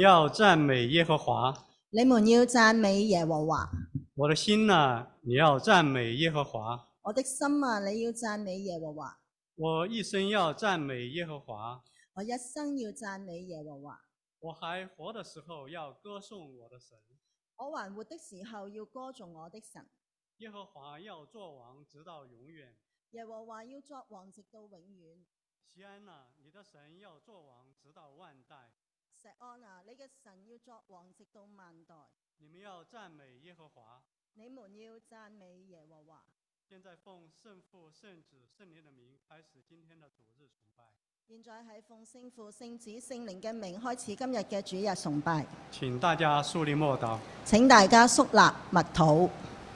要赞美耶和华。 你們要讚美耶和華。 我的心呐，你要赞美耶和华。 我的心啊，你要讚美耶和華。 我一生要赞美耶和华。 我一生要讚美耶和華。 我还活的时候要歌颂我的神。 我還活的時候要歌頌我的神。 耶和华要作王直到永遠。 耶和華要作王直到永遠。 錫安啊，你的神要作王直到萬代。 錫安啊，你嘅神要作王直到萬代。 你們要讚美耶和華。 你們要讚美耶和華。 現在奉聖父、聖子、聖靈的名開始今天的主日崇拜。 現在係奉聖父、聖子、聖靈嘅名開始今日嘅主日崇拜。 請大家肅立默禱。 請大家肅立默禱。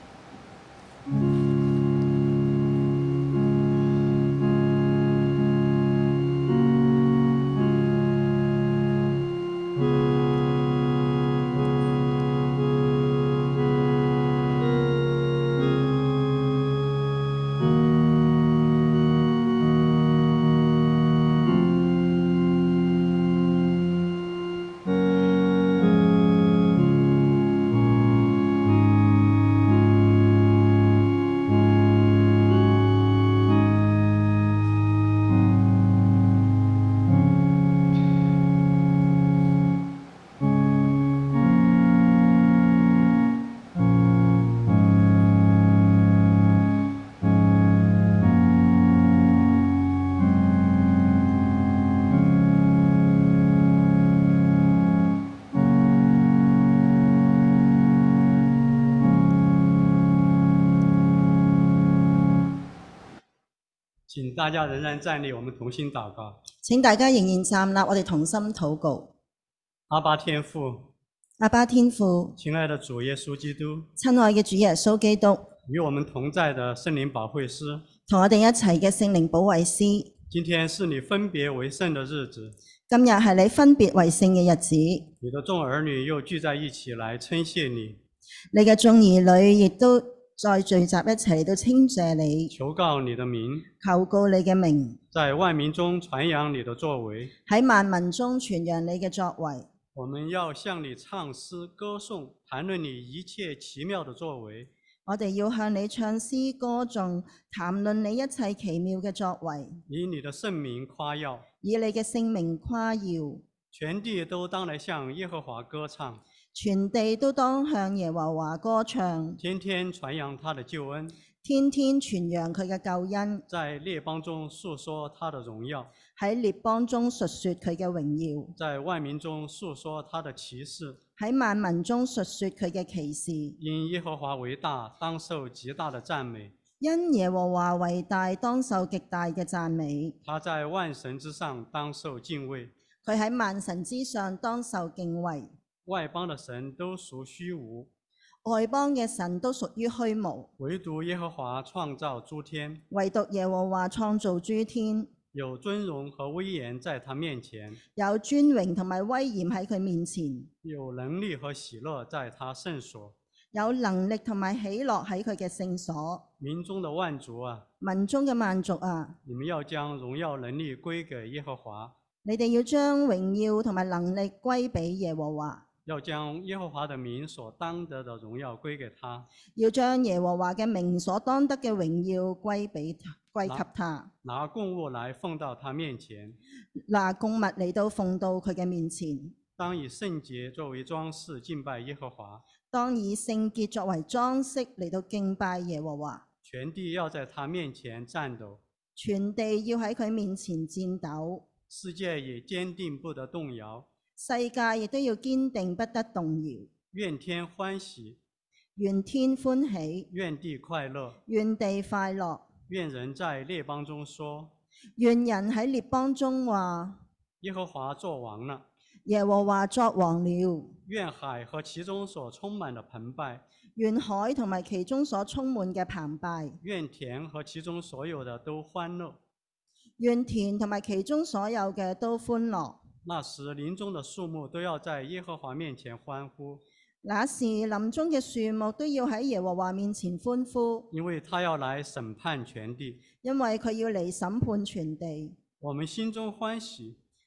請大家仍然站立，我們同心禱告。 請大家仍然站立，我哋同心禱告。 阿爸天父， 阿爸天父， 親愛的主耶穌基督， 親愛嘅主耶穌基督， 與我們同在的聖靈保惠師， 同我哋一齊嘅聖靈保惠師， 今天是你分別為聖的日子。 今日係你分別為聖嘅日子。 你的眾兒女又聚在一起來稱謝你。 你嘅眾兒女亦都再聚集一齊嚟到稱謝你， 求告你的名， 求告你嘅名， 在萬民中傳揚你的作為。 喺萬民中傳揚你嘅作為。 我們要向你唱詩歌頌，談論你一切奇妙的作為。 我哋要向你唱詩歌頌，談論你一切奇妙嘅作為， 以你的聖名誇耀， 以你嘅聖名誇耀。 全地都當來向耶和華歌唱， 全地都當向耶和華歌唱， 天天傳揚他的救恩， 天天傳揚佢嘅救恩， 在列邦中述說他的榮耀， 喺列邦中述說佢嘅榮耀， 在萬民中述說他的奇事， 喺萬民中述說佢嘅奇事。 因耶和華為大，當受極大的讚美。 因耶和華為大，當受極大嘅讚美。 他在萬神之上，當受敬畏。 佢喺萬神之上，當受敬畏。 外邦的神都屬虛無， 外邦嘅神都屬於虛無， 唯獨耶和華創造諸天， 唯獨耶和華創造諸天。 有尊榮和威嚴在他面前， 有尊榮同埋威嚴喺佢面前， 有能力和喜樂在他聖所， 有能力同埋喜樂喺佢嘅聖所。 民中的萬族啊， 民中嘅萬族啊， 你們要將榮耀能力歸給耶和華， 你哋要將榮耀同埋能力歸俾耶和華， 要將耶和華的名所當得的榮耀歸給他， 要將耶和華嘅名所當得嘅榮耀歸給他。 拿供物來奉到他面前， 拿供物嚟到奉到佢嘅面前。 當以聖潔作為裝飾敬拜耶和華， 當以聖潔作為裝飾嚟到敬拜耶和華。 全地要在他面前顫抖， 全地要喺佢面前顫抖。 世界也堅定不得動搖， 世界亦都要堅定不得動搖。 願天歡喜， 願天歡喜， 願地快樂， 願地快樂。 願人在列邦中說， 願人喺列邦中話， 耶和華作王了。 耶和華作王了。 願海和其中所充滿的澎湃， 願海同埋其中所充滿嘅澎湃， 願田和其中所有的都歡樂。 願田同埋其中所有嘅都歡樂。 那時林中的樹木都要在耶和華面前歡呼， 那時林中嘅樹木都要喺耶和華面前歡呼， 因為他要來審判全地。 因為佢要嚟審判全地。 我們心中歡喜，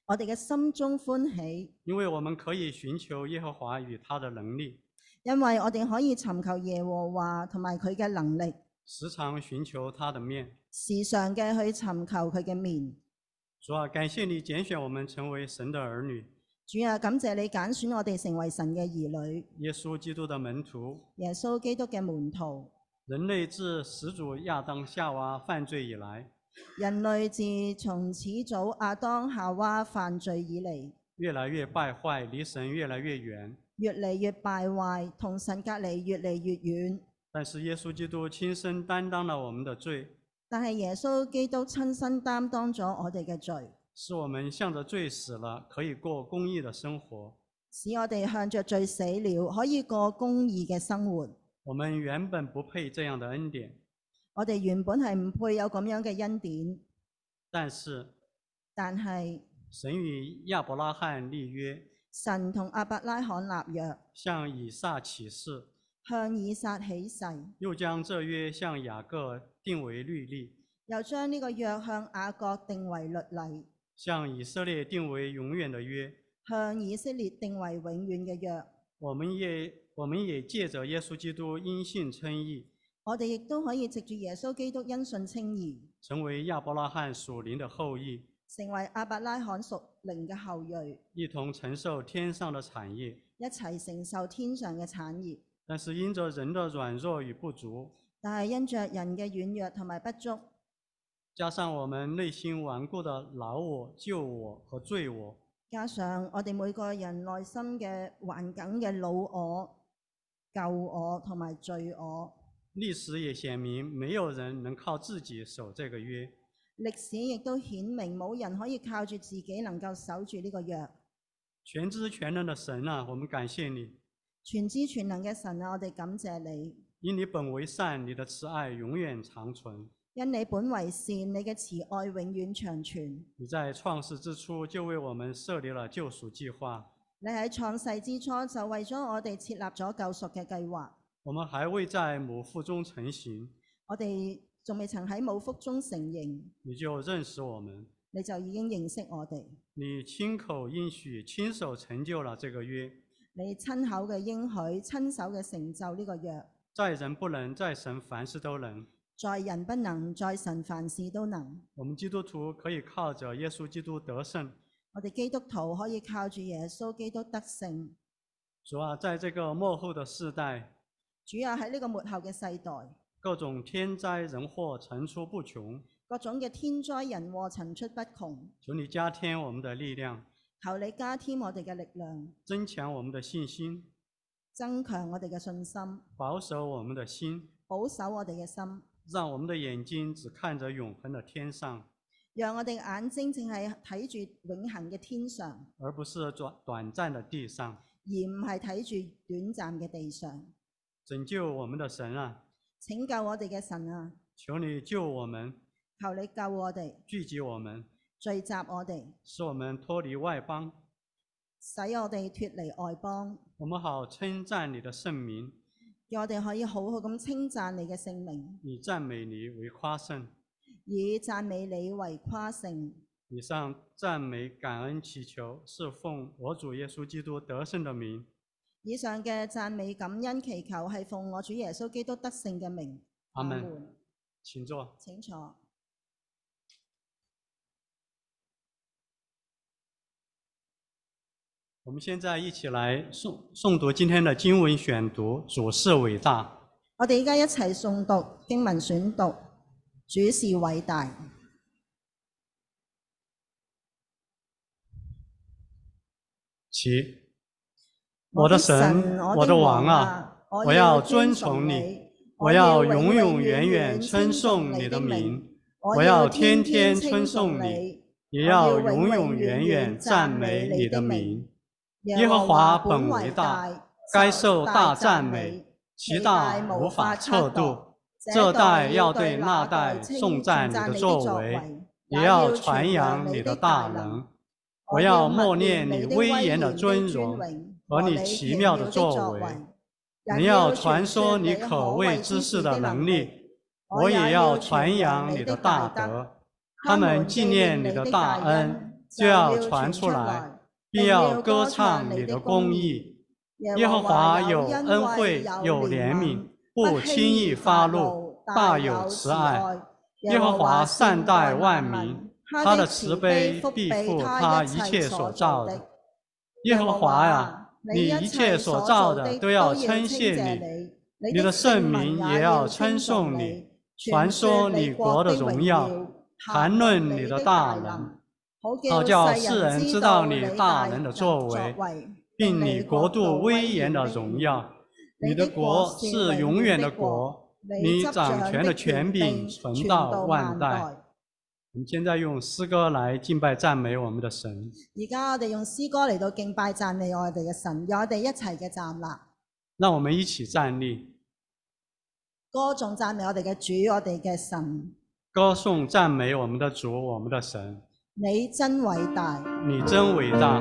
我哋嘅心中歡喜， 因為我們可以尋求耶和華與他的能力， 因為我哋可以尋求耶和華同埋佢嘅能力， 時常尋求他的面。 時常嘅去尋求佢嘅面。 主啊，感謝你揀選我們成為神的兒女， 主啊，感謝你揀選我哋成為神嘅兒女， 耶穌基督的門徒。 耶穌基督嘅門徒。 人類自始祖亞當夏娃犯罪以來， 人類自從始祖亞當夏娃犯罪以嚟， 越來越敗壞，離神越來越遠。 越嚟越敗壞，同神隔離越嚟越遠。 但是耶穌基督親身擔當了我們的罪， 但係耶穌基督親身擔當咗我哋嘅罪， 使我們向着罪死了，可以過公義的生活。 使我哋向着罪死了，可以過公義嘅生活。 我們原本不配這樣的恩典， 我哋原本係唔配有咁樣嘅恩典， 但是神與亞伯拉罕立約， 神同亞伯拉罕立約， 向以撒起誓， 向以撒起誓， 又將這約向雅各定為律例， 又將呢個約向雅各定為律例， 向以色列定為永遠的約， 向以色列定為永遠嘅約。 我們也借着耶穌基督因信稱義， 我哋亦都可以藉住耶穌基督因信稱義， 成為亞伯拉罕屬靈的後裔， 成為亞伯拉罕屬靈嘅後裔， 一同承受天上的產業， 一齊承受天上嘅產業。 但是因着人的軟弱與不足， 但係因着人嘅軟弱同埋不足， 加上我們內心頑固的老我、舊我和罪我， 加上我哋每個人內心嘅頑梗嘅老我、舊我同埋罪我， 歷史也顯明，沒有人能靠自己守這個約。 歷史亦都顯明冇人可以靠住自己能夠守住呢個約。 全知全能的神啊，我們感謝你。 全知全能嘅神啊，我哋感謝你。 因你本為善，你的慈愛永遠長存。 因你本為善，你嘅慈愛永遠長存。 你在創世之初就為我們設立了救贖計劃。 你喺創世之初就為咗我哋設立咗救贖嘅計劃。 我們還未在母腹中成形， 我哋仲未曾喺母腹中成形， 你就認識我們， 你就已經認識我哋。 你親口應許，親手成就了這個約。 你親口嘅應許，親手嘅成就呢個約。 在人不能，在神凡事都能。 在人不能，在神凡事都能。 我們基督徒可以靠着耶穌基督得勝。 我哋基督徒可以靠住耶穌基督得勝。 主啊，在這個末後的世代， 主啊，喺呢個末後嘅世代， 各種天災人禍層出不窮， 各種嘅天災人禍層出不窮。 求你加添我們的力量， 求你加添我哋嘅力量， 增強我們的信心， 增強我哋嘅信心， 保守我們的心， 保守我哋嘅心， 讓我們的眼睛只看着永恆的天上， 讓我哋眼睛淨係睇住永恆嘅天上， 而不是短暫的地上， 而唔係睇住短暫嘅地上。 拯救我們的神啊， 拯救我哋嘅神啊， 求你救我們， 求你救我哋， 聚集我們， 聚集我哋， 使我們脫離外邦， 使我哋脫離外邦， 我們好稱讚你的聖名， 叫我哋可以好好咁稱讚你嘅聖名， 以讚美你為誇勝， 以讚美你為誇勝。 以上讚美感恩祈求，是奉我主耶穌基督得勝的名。 以上嘅讚美感恩祈求係奉我主耶穌基督得勝嘅名。 阿門。請坐。 請坐。 我們現在一起來誦讀今天的經文選讀，主是偉大。 我哋而家一齊誦讀經文選讀，主是偉大。 起。我的神，我的王啊，我要尊崇你，我要永永遠遠稱頌你的名，我要天天稱頌你，也要永永遠遠讚美你的名。耶和華本為大，該受大讚美，其大無法測度。這代要對那代頌讚你的作為，也要傳揚你的大能。我要默念你威嚴的尊榮和你奇妙的作為，人要傳說你可畏之事的能力，我也要傳揚你的大德。他們紀念你的大恩， 就要傳出來，並要歌唱你的公義。耶和華有恩惠，有憐憫，不輕易發怒，大有慈愛。耶和華善待萬民，他的慈悲必覆他一切所造的。耶和華啊，你一切所造的都要稱謝你，你的聖名也要稱頌你，傳說你國的榮耀，談論你的大能，好叫世人知道你大能的作為，並你國度威嚴的榮耀。你的國是永遠的國，你掌權的權柄存到萬代。我們現在用詩歌來敬拜讚美我們的神。 而家我哋用詩歌嚟到敬拜讚美我哋嘅神，讓我哋一齊嘅站立。 讓我們一起站立， 歌頌讚美我哋嘅主，我哋嘅神。 歌頌讚美我們的主，我們的神。 你真偉大， 你真偉大。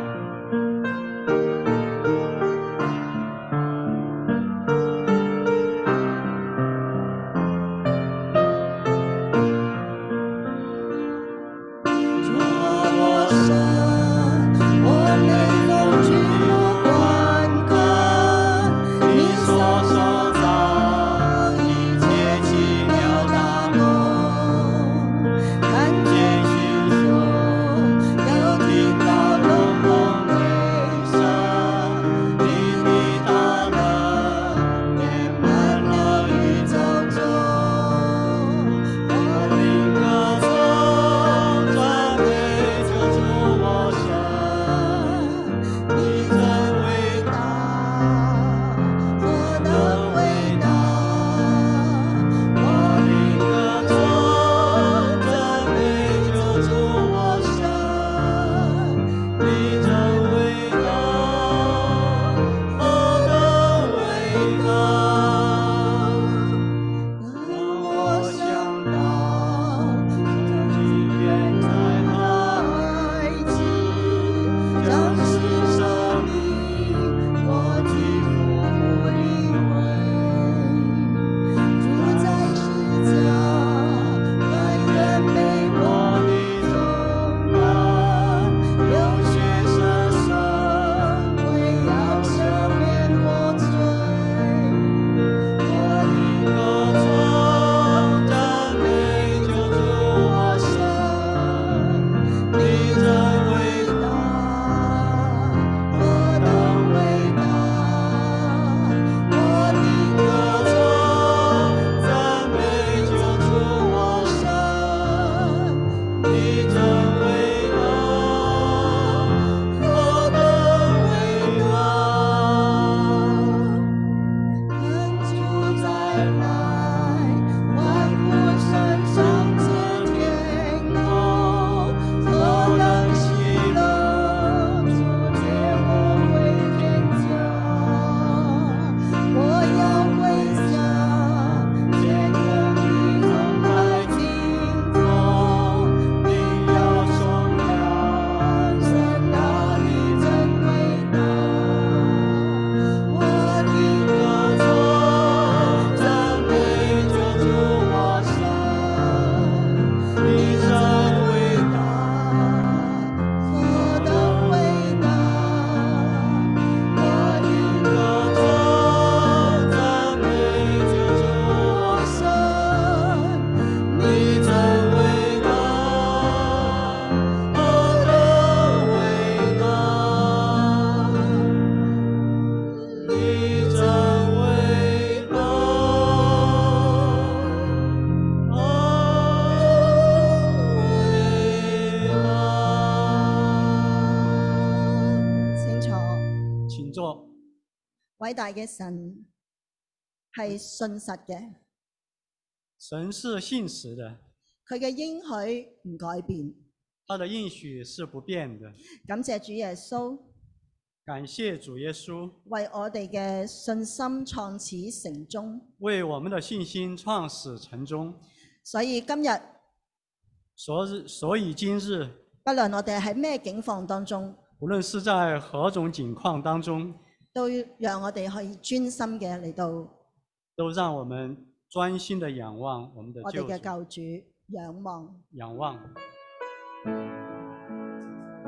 偉大嘅神係信實嘅， 神是信實的， 佢嘅應許唔改變， 他的應許是不變的。 感謝主耶穌， 感謝主耶穌為我哋嘅信心創始成終， 為我們的信心創始成終。 所以今日， 所以今日， 不論我哋喺咩境況當中， 無論是在何種境況當中， 都讓我哋可以專心嘅嚟到， 都讓我們專心的仰望我們的救主， 我哋嘅救主，仰望。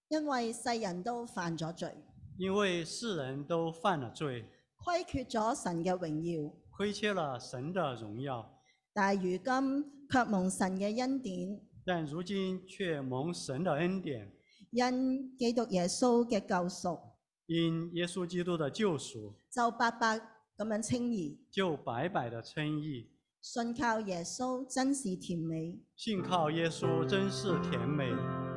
因為世人都犯咗罪， 因为世人都犯了罪， 虧缺咗神嘅榮耀， 亏缺了神的荣耀。 但係如今卻蒙神嘅恩典， 但如今却蒙神的恩典， 因基督耶穌嘅救贖， 因耶稣基督的救赎， 就白白咁樣稱義。 就白白的稱義。 信靠耶穌真是甜美， 信靠耶稣真是甜美。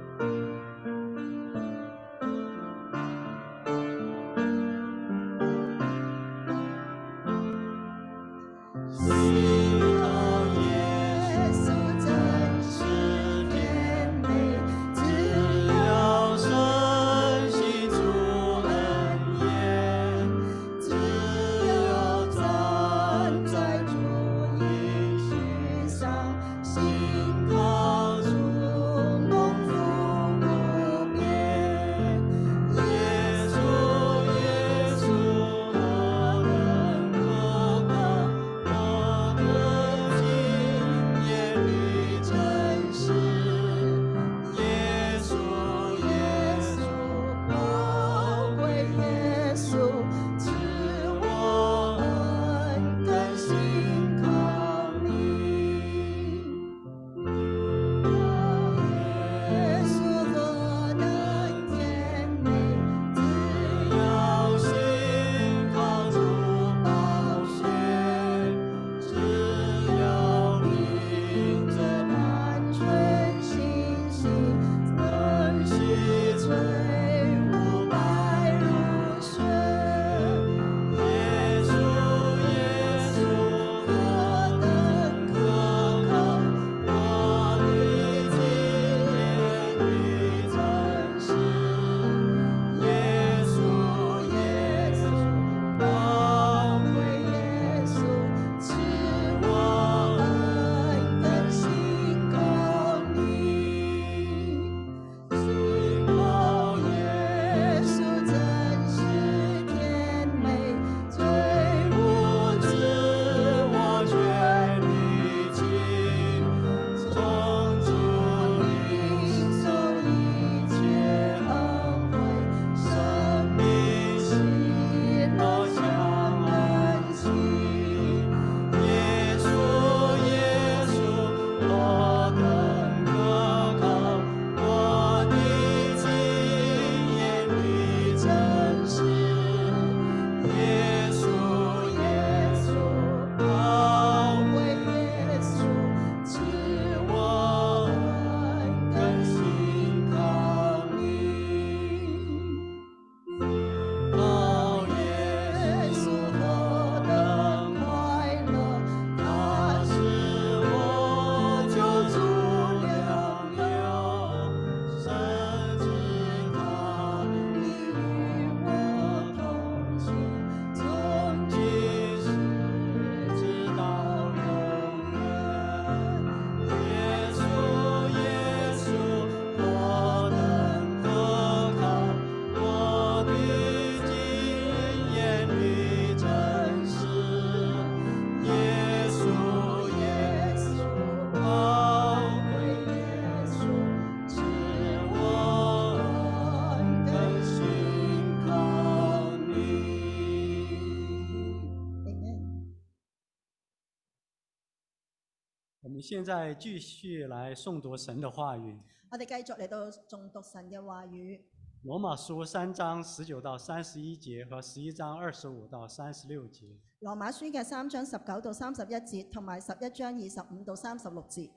我们现在继续来诵读神的话语。 我哋繼續嚟到誦讀神嘅話語。 羅馬書3章19到31節和11章25到36節。 羅馬書嘅3章19到31節，同埋11章25到36節。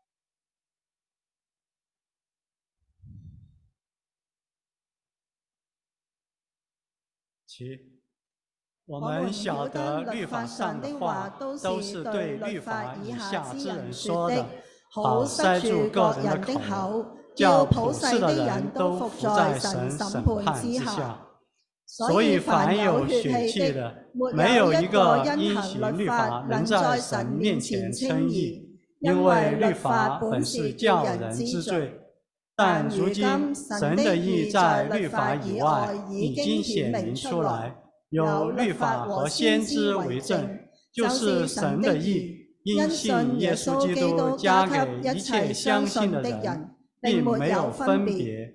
我們曉得律法上的話都是對律法以下之人說的，好塞住各人的口，叫普世的人都服在神審判之下。所以凡有血氣的，沒有一個因行律法能在神面前稱義，因為律法本是叫人知罪。但如今神的義在律法以外已經顯明出來，有律法和先知為證，就是神的義，因信耶穌基督加給一切相信的人，並沒有分別。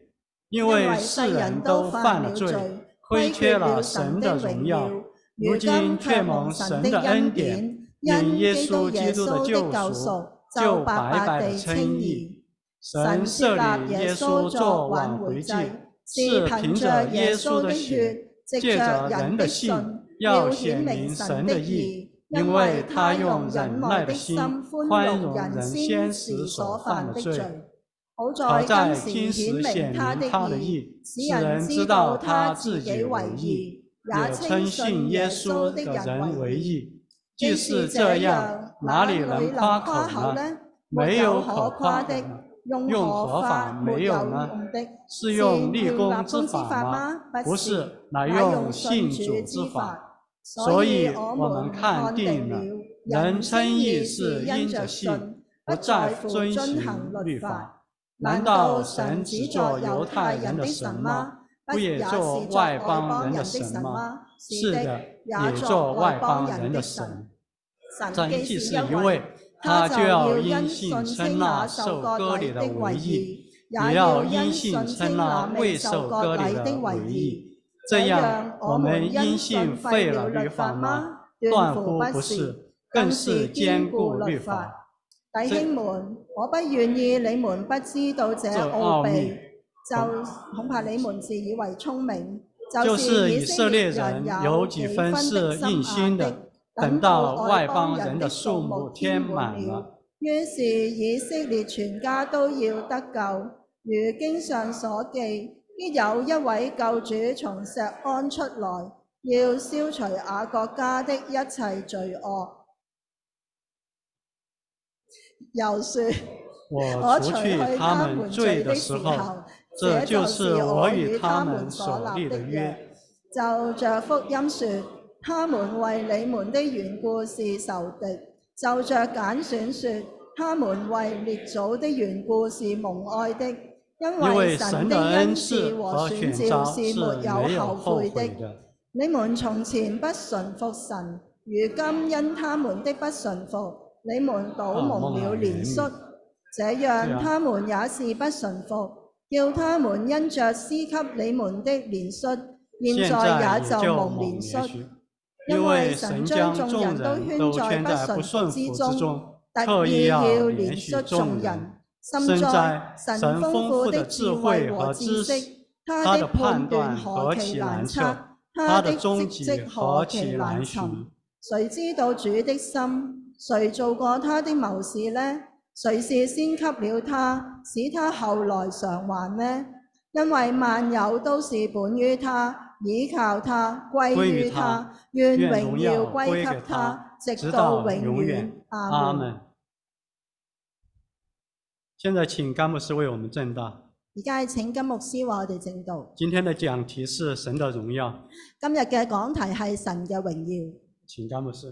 因为世人都犯了罪，亏缺了神的荣耀，如今却蒙神的恩典，因耶稣基督的救赎，就白白的称义。神设立耶稣作挽回祭，是凭着耶稣的血，借着人的信，要显明神的义，因为他用忍耐的心宽容人先时所犯的罪。好在今时显明他的义，使人知道他自己为义，也称信耶稣的人为义。既是这样，哪里能夸口呢？没有可夸的。用何法没有呢？是用立功之法吗？不是，乃用信主之法。所以我们看定了，人称义是因着信，不再遵行律法。难道神只做犹太人的神吗？不也做外邦人的神吗？是的，也做外邦人的神。神既是一位，他就要因信称那受割礼的为义，也要因信称那未受割礼的为义。这样，我们因信废了律法吗？断乎不是，更是坚固律法。 弟兄們，我不願意你們不知道這奧秘，就恐怕你們自以為聰明。 就是以色列人有幾分是硬心的，等到外邦人的數目添滿了， 於是以色列全家都要得救。如經上所記，必有一位救主從錫安出來，要消除雅各家的一切罪惡。又說， 我除去他們罪的時候，這就是我與他們所立的約。 就着福音說，他們為你們的緣故是仇敵；就着揀選說，他們為列祖的緣故是蒙愛的。因為神的恩賜和選召是沒有後悔的。你們從前不順服神，如今因他們的不順服，你們倒蒙了憐恤，這樣他們也是不順服，叫他們因着施給你們的憐恤，現在也就蒙憐恤。因為神將眾人都圈在不順服之中，特意要憐恤眾人。深哉，神豐富的智慧和知識，他的判斷何其難測，他的蹤跡何其難尋。誰知道主的心？誰做過他的謀士呢？誰是先給了他，使他後來償還呢？因為萬有都是本於他，倚靠他，歸於他，願榮耀歸給他，直到永遠。阿們。 現在請甘牧師為我們證道。 而家係請甘牧師為我哋證道。 今天的講題是神的榮耀。 今日嘅講題係神嘅榮耀。 請甘牧師。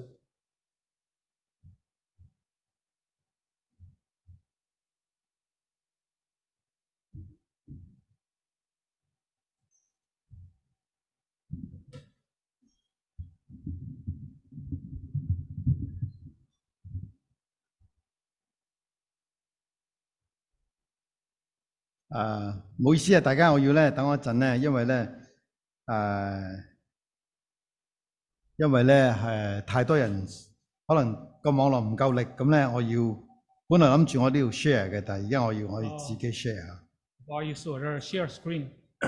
唔好意思啊，大家我要等我一陣咧，因為太多人，可能個網絡唔夠力，咁咧我要本來諗住我都要 share 嘅，但係而家我要自己 share。 不好意思，我這 share screen。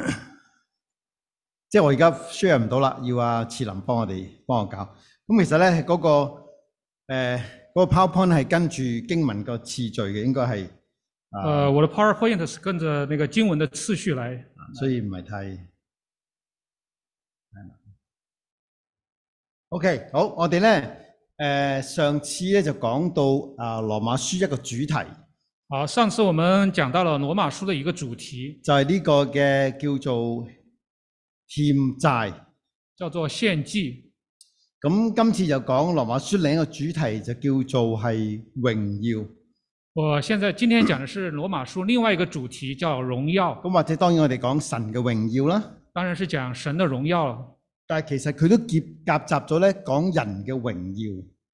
即係我而家 share 唔到啦，要阿次林幫我搞。咁其實咧嗰個 PowerPoint 係跟住經文個次序嘅，應該係。 我的 PowerPoint 是跟着那個經文的次序來， 所以唔係太。OK， 好，我哋咧上次咧就講到羅馬書一個主題。 好，上次我們講到了羅馬書的一個主題， 就係呢個嘅叫做欠債， 叫做獻祭。 咁今次就講羅馬書另一個主題就叫做係榮耀。 我今天講的是羅馬書另外一個主題叫榮耀。 咁或者當然我哋講神嘅榮耀啦。 當然是講神的榮耀。 但係其實佢都夾雜咗咧講人嘅榮耀。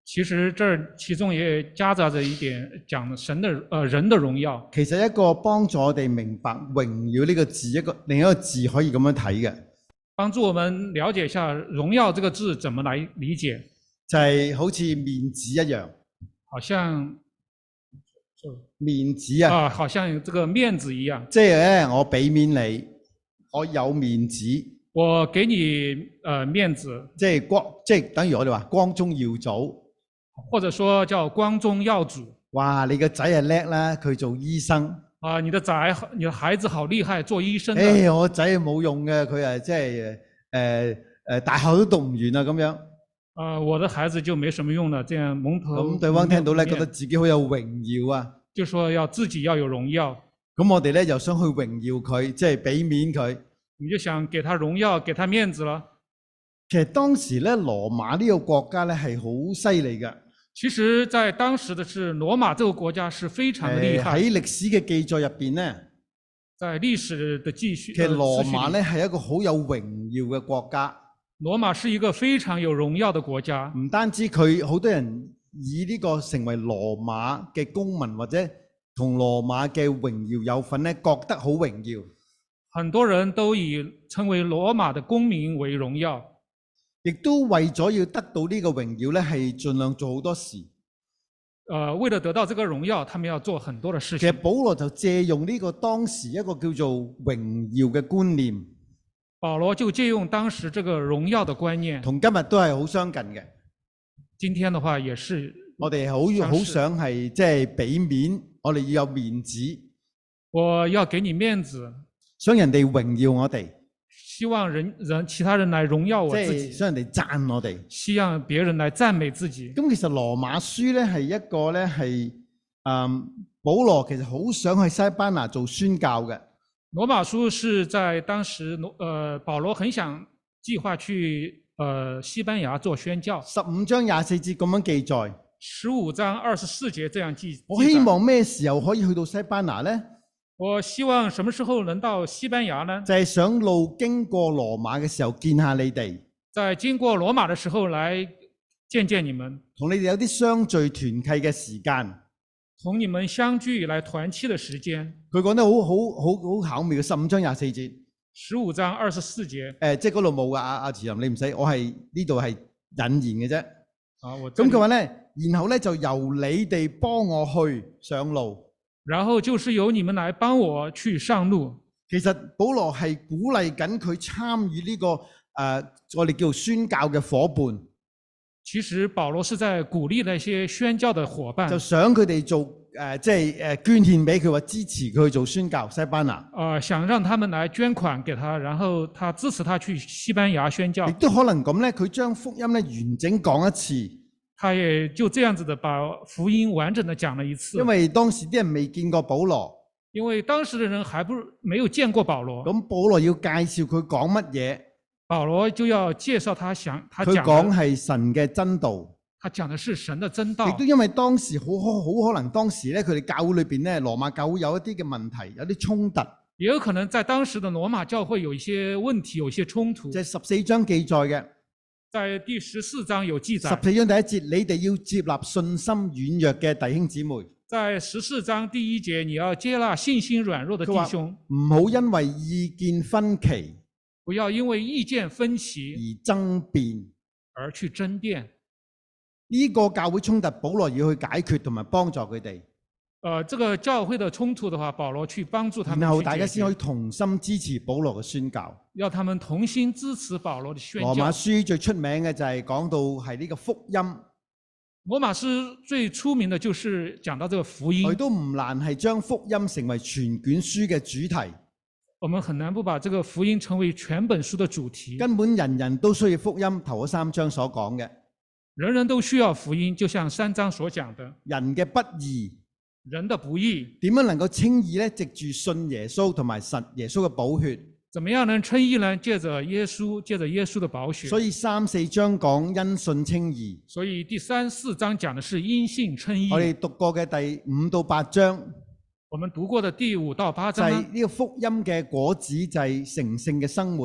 其實這其中也夾雜着一點講神的人的榮耀。 其實一個幫助我哋明白榮耀呢個字，另一個字可以咁樣睇嘅， 幫助我們了解一下榮耀這個字怎麼來理解， 就係好似面子一樣。 好像面子啊， 好像這個面子一樣。 即係咧，我俾面你，我有面子。 我給你面子， 即係等於我哋話光宗耀祖。 或者說叫光宗耀祖。 哇！你個仔係叻啦，佢做醫生。 啊，你的孩子好厲害，做醫生。 我仔冇用嘅，佢係即係大學都讀唔完啊咁樣。 我的孩子就沒什麼用了，這樣蒙頭。 咁對方聽到咧，覺得自己好有榮耀啊。 就說要自己要有榮耀。 咁我哋咧又想去榮耀佢，即係俾面佢。 你就想給他榮耀，給他面子了。 其實當時咧，羅馬呢個國家咧係好犀利嘅。 其實，在當時的是羅馬這個國家是非常的厲害。 喺歷史嘅記載入邊咧， 在歷史的記敘， 其實羅馬咧係一個好有榮耀嘅國家。 羅馬是一個非常有榮耀的國家。 唔單止佢好多人以呢個成為羅馬嘅公民或者同羅馬嘅榮耀有份咧，覺得好榮耀。 很多人都以成為羅馬的公民為榮耀。 亦都為咗要得到呢個榮耀咧，係盡量做好多事。 為了得到這個榮耀，他們要做很多的事情。 其實保羅就借用呢個當時一個叫做榮耀嘅觀念。 保羅就借用當時這個榮耀的觀念， 同今日都係好相近嘅。 今天的話也是， 我哋好想係即係俾面，我哋要有面子。 我要給你面子， 想人哋榮耀我哋。 希望其他人來榮耀我自己， 即係想人哋讚我哋， 希望別人來讚美自己。 咁其實羅馬書咧係一個咧係保羅其實好想去西班牙做宣教嘅。 羅馬書是在當時保羅很想計劃去西班牙做宣教。 15章24節咁樣記載。 15章24節這樣記載。 我希望咩時候可以去到西班牙咧？ 我希望什麼時候能到西班牙呢？ 就係上路經過羅馬嘅時候見下你哋。 在經過羅馬嘅時候來見見你們， 同你哋有啲相聚團契嘅時間。 同你們相聚來團契嘅時間。 佢講得好巧妙嘅15章24節。 15章24節。 即係嗰度冇㗎，阿慈林你唔使，我係呢度係引言嘅啫。 咁佢話咧，然後咧就由你哋幫我去上路。 然後就是由你們來幫我去上路。 其實保羅係鼓勵緊佢參與呢個我哋叫宣教嘅夥伴。 其實保羅是在鼓勵那些宣教的夥伴， 就想佢哋做即係捐獻俾佢，或支持佢去做宣教西班牙。 想讓他們來捐款給他，然後他支持他去西班牙宣教。 亦都可能咁咧，佢將福音咧完整講一次。 他也就這樣子的把福音完整的講了一次。 因為當時啲人未見過保羅， 因為當時的人還沒有見過保羅。 咁保羅要介紹佢講乜嘢？ 保羅就要介紹他佢講係神嘅真道。 他講的是神的真道。 亦都因為當時好可能當時咧，佢哋教會裏邊咧，羅馬教會有一啲嘅問題，有啲衝突。 也有可能在當時的羅馬教會有一些問題，有一些衝突。 即係14章記載嘅。 在第14章有記載。 14章第1節，你哋要接納信心軟弱嘅弟兄姊妹。 在14章第1節，你要接納信心軟弱的弟兄。 唔好因為意見分歧， 不要因為意見分歧而爭辯， 而去爭辯。 呢個教會衝突，保羅要去解決同埋幫助佢哋。 這個教會的衝突的話，保羅去幫助他們， 然後大家先可以同心支持保羅嘅宣教。 要他們同心支持保羅的宣教。 羅馬書最出名嘅就係講到係呢個福音。 羅馬書最出名的就是講到這個福音。 佢都唔難係將福音成為全卷書嘅主題。 我們很難不把這個福音成為全本書的主題。 根本人人都需要福音，頭嗰3章所講嘅。 人人都需要福音，就像3章所講的。 人嘅不義。 人的不義點樣能夠稱義呢？藉住信耶穌同埋神耶穌嘅寶血。 怎麼樣能稱義呢？借着耶穌的寶血。 所以3、4章講因信稱義。 所以第3、4章講的是因信稱義。 我哋讀過嘅第5到8章。 我們讀過的第5到8章。 就係呢個福音嘅果子，就係成聖嘅生活。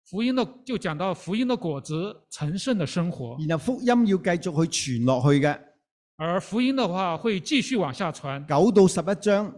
福音的就講到福音的果子成聖的生活， 然後福音要繼續去傳落去嘅。 而福音的話會繼續往下傳。 9到11章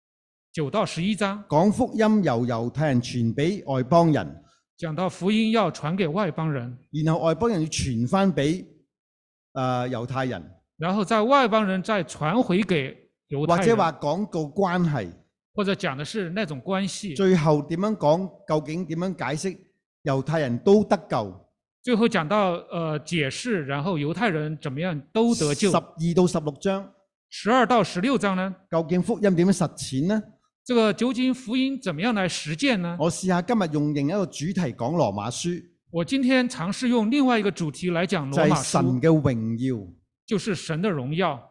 9到11章講福音由猶太人傳俾外邦人， 講到福音要傳給外邦人， 然後外邦人要傳翻俾猶太人， 然後在外邦人再傳回給猶太人， 或者話講個關係， 或者講的是那種關係。 最後點樣講？究竟點樣解釋猶太人都得救？ 最後講到解釋，然後猶太人怎麼樣都得救。 12到16章 12到16章呢？ 究竟福音點樣實踐呢？ 這個究竟福音怎麼樣來實踐呢？ 我試下今日用另一個主題講羅馬書。 我今天嘗試用另外一個主題來講羅馬書， 就係神嘅榮耀， 就是神的榮耀。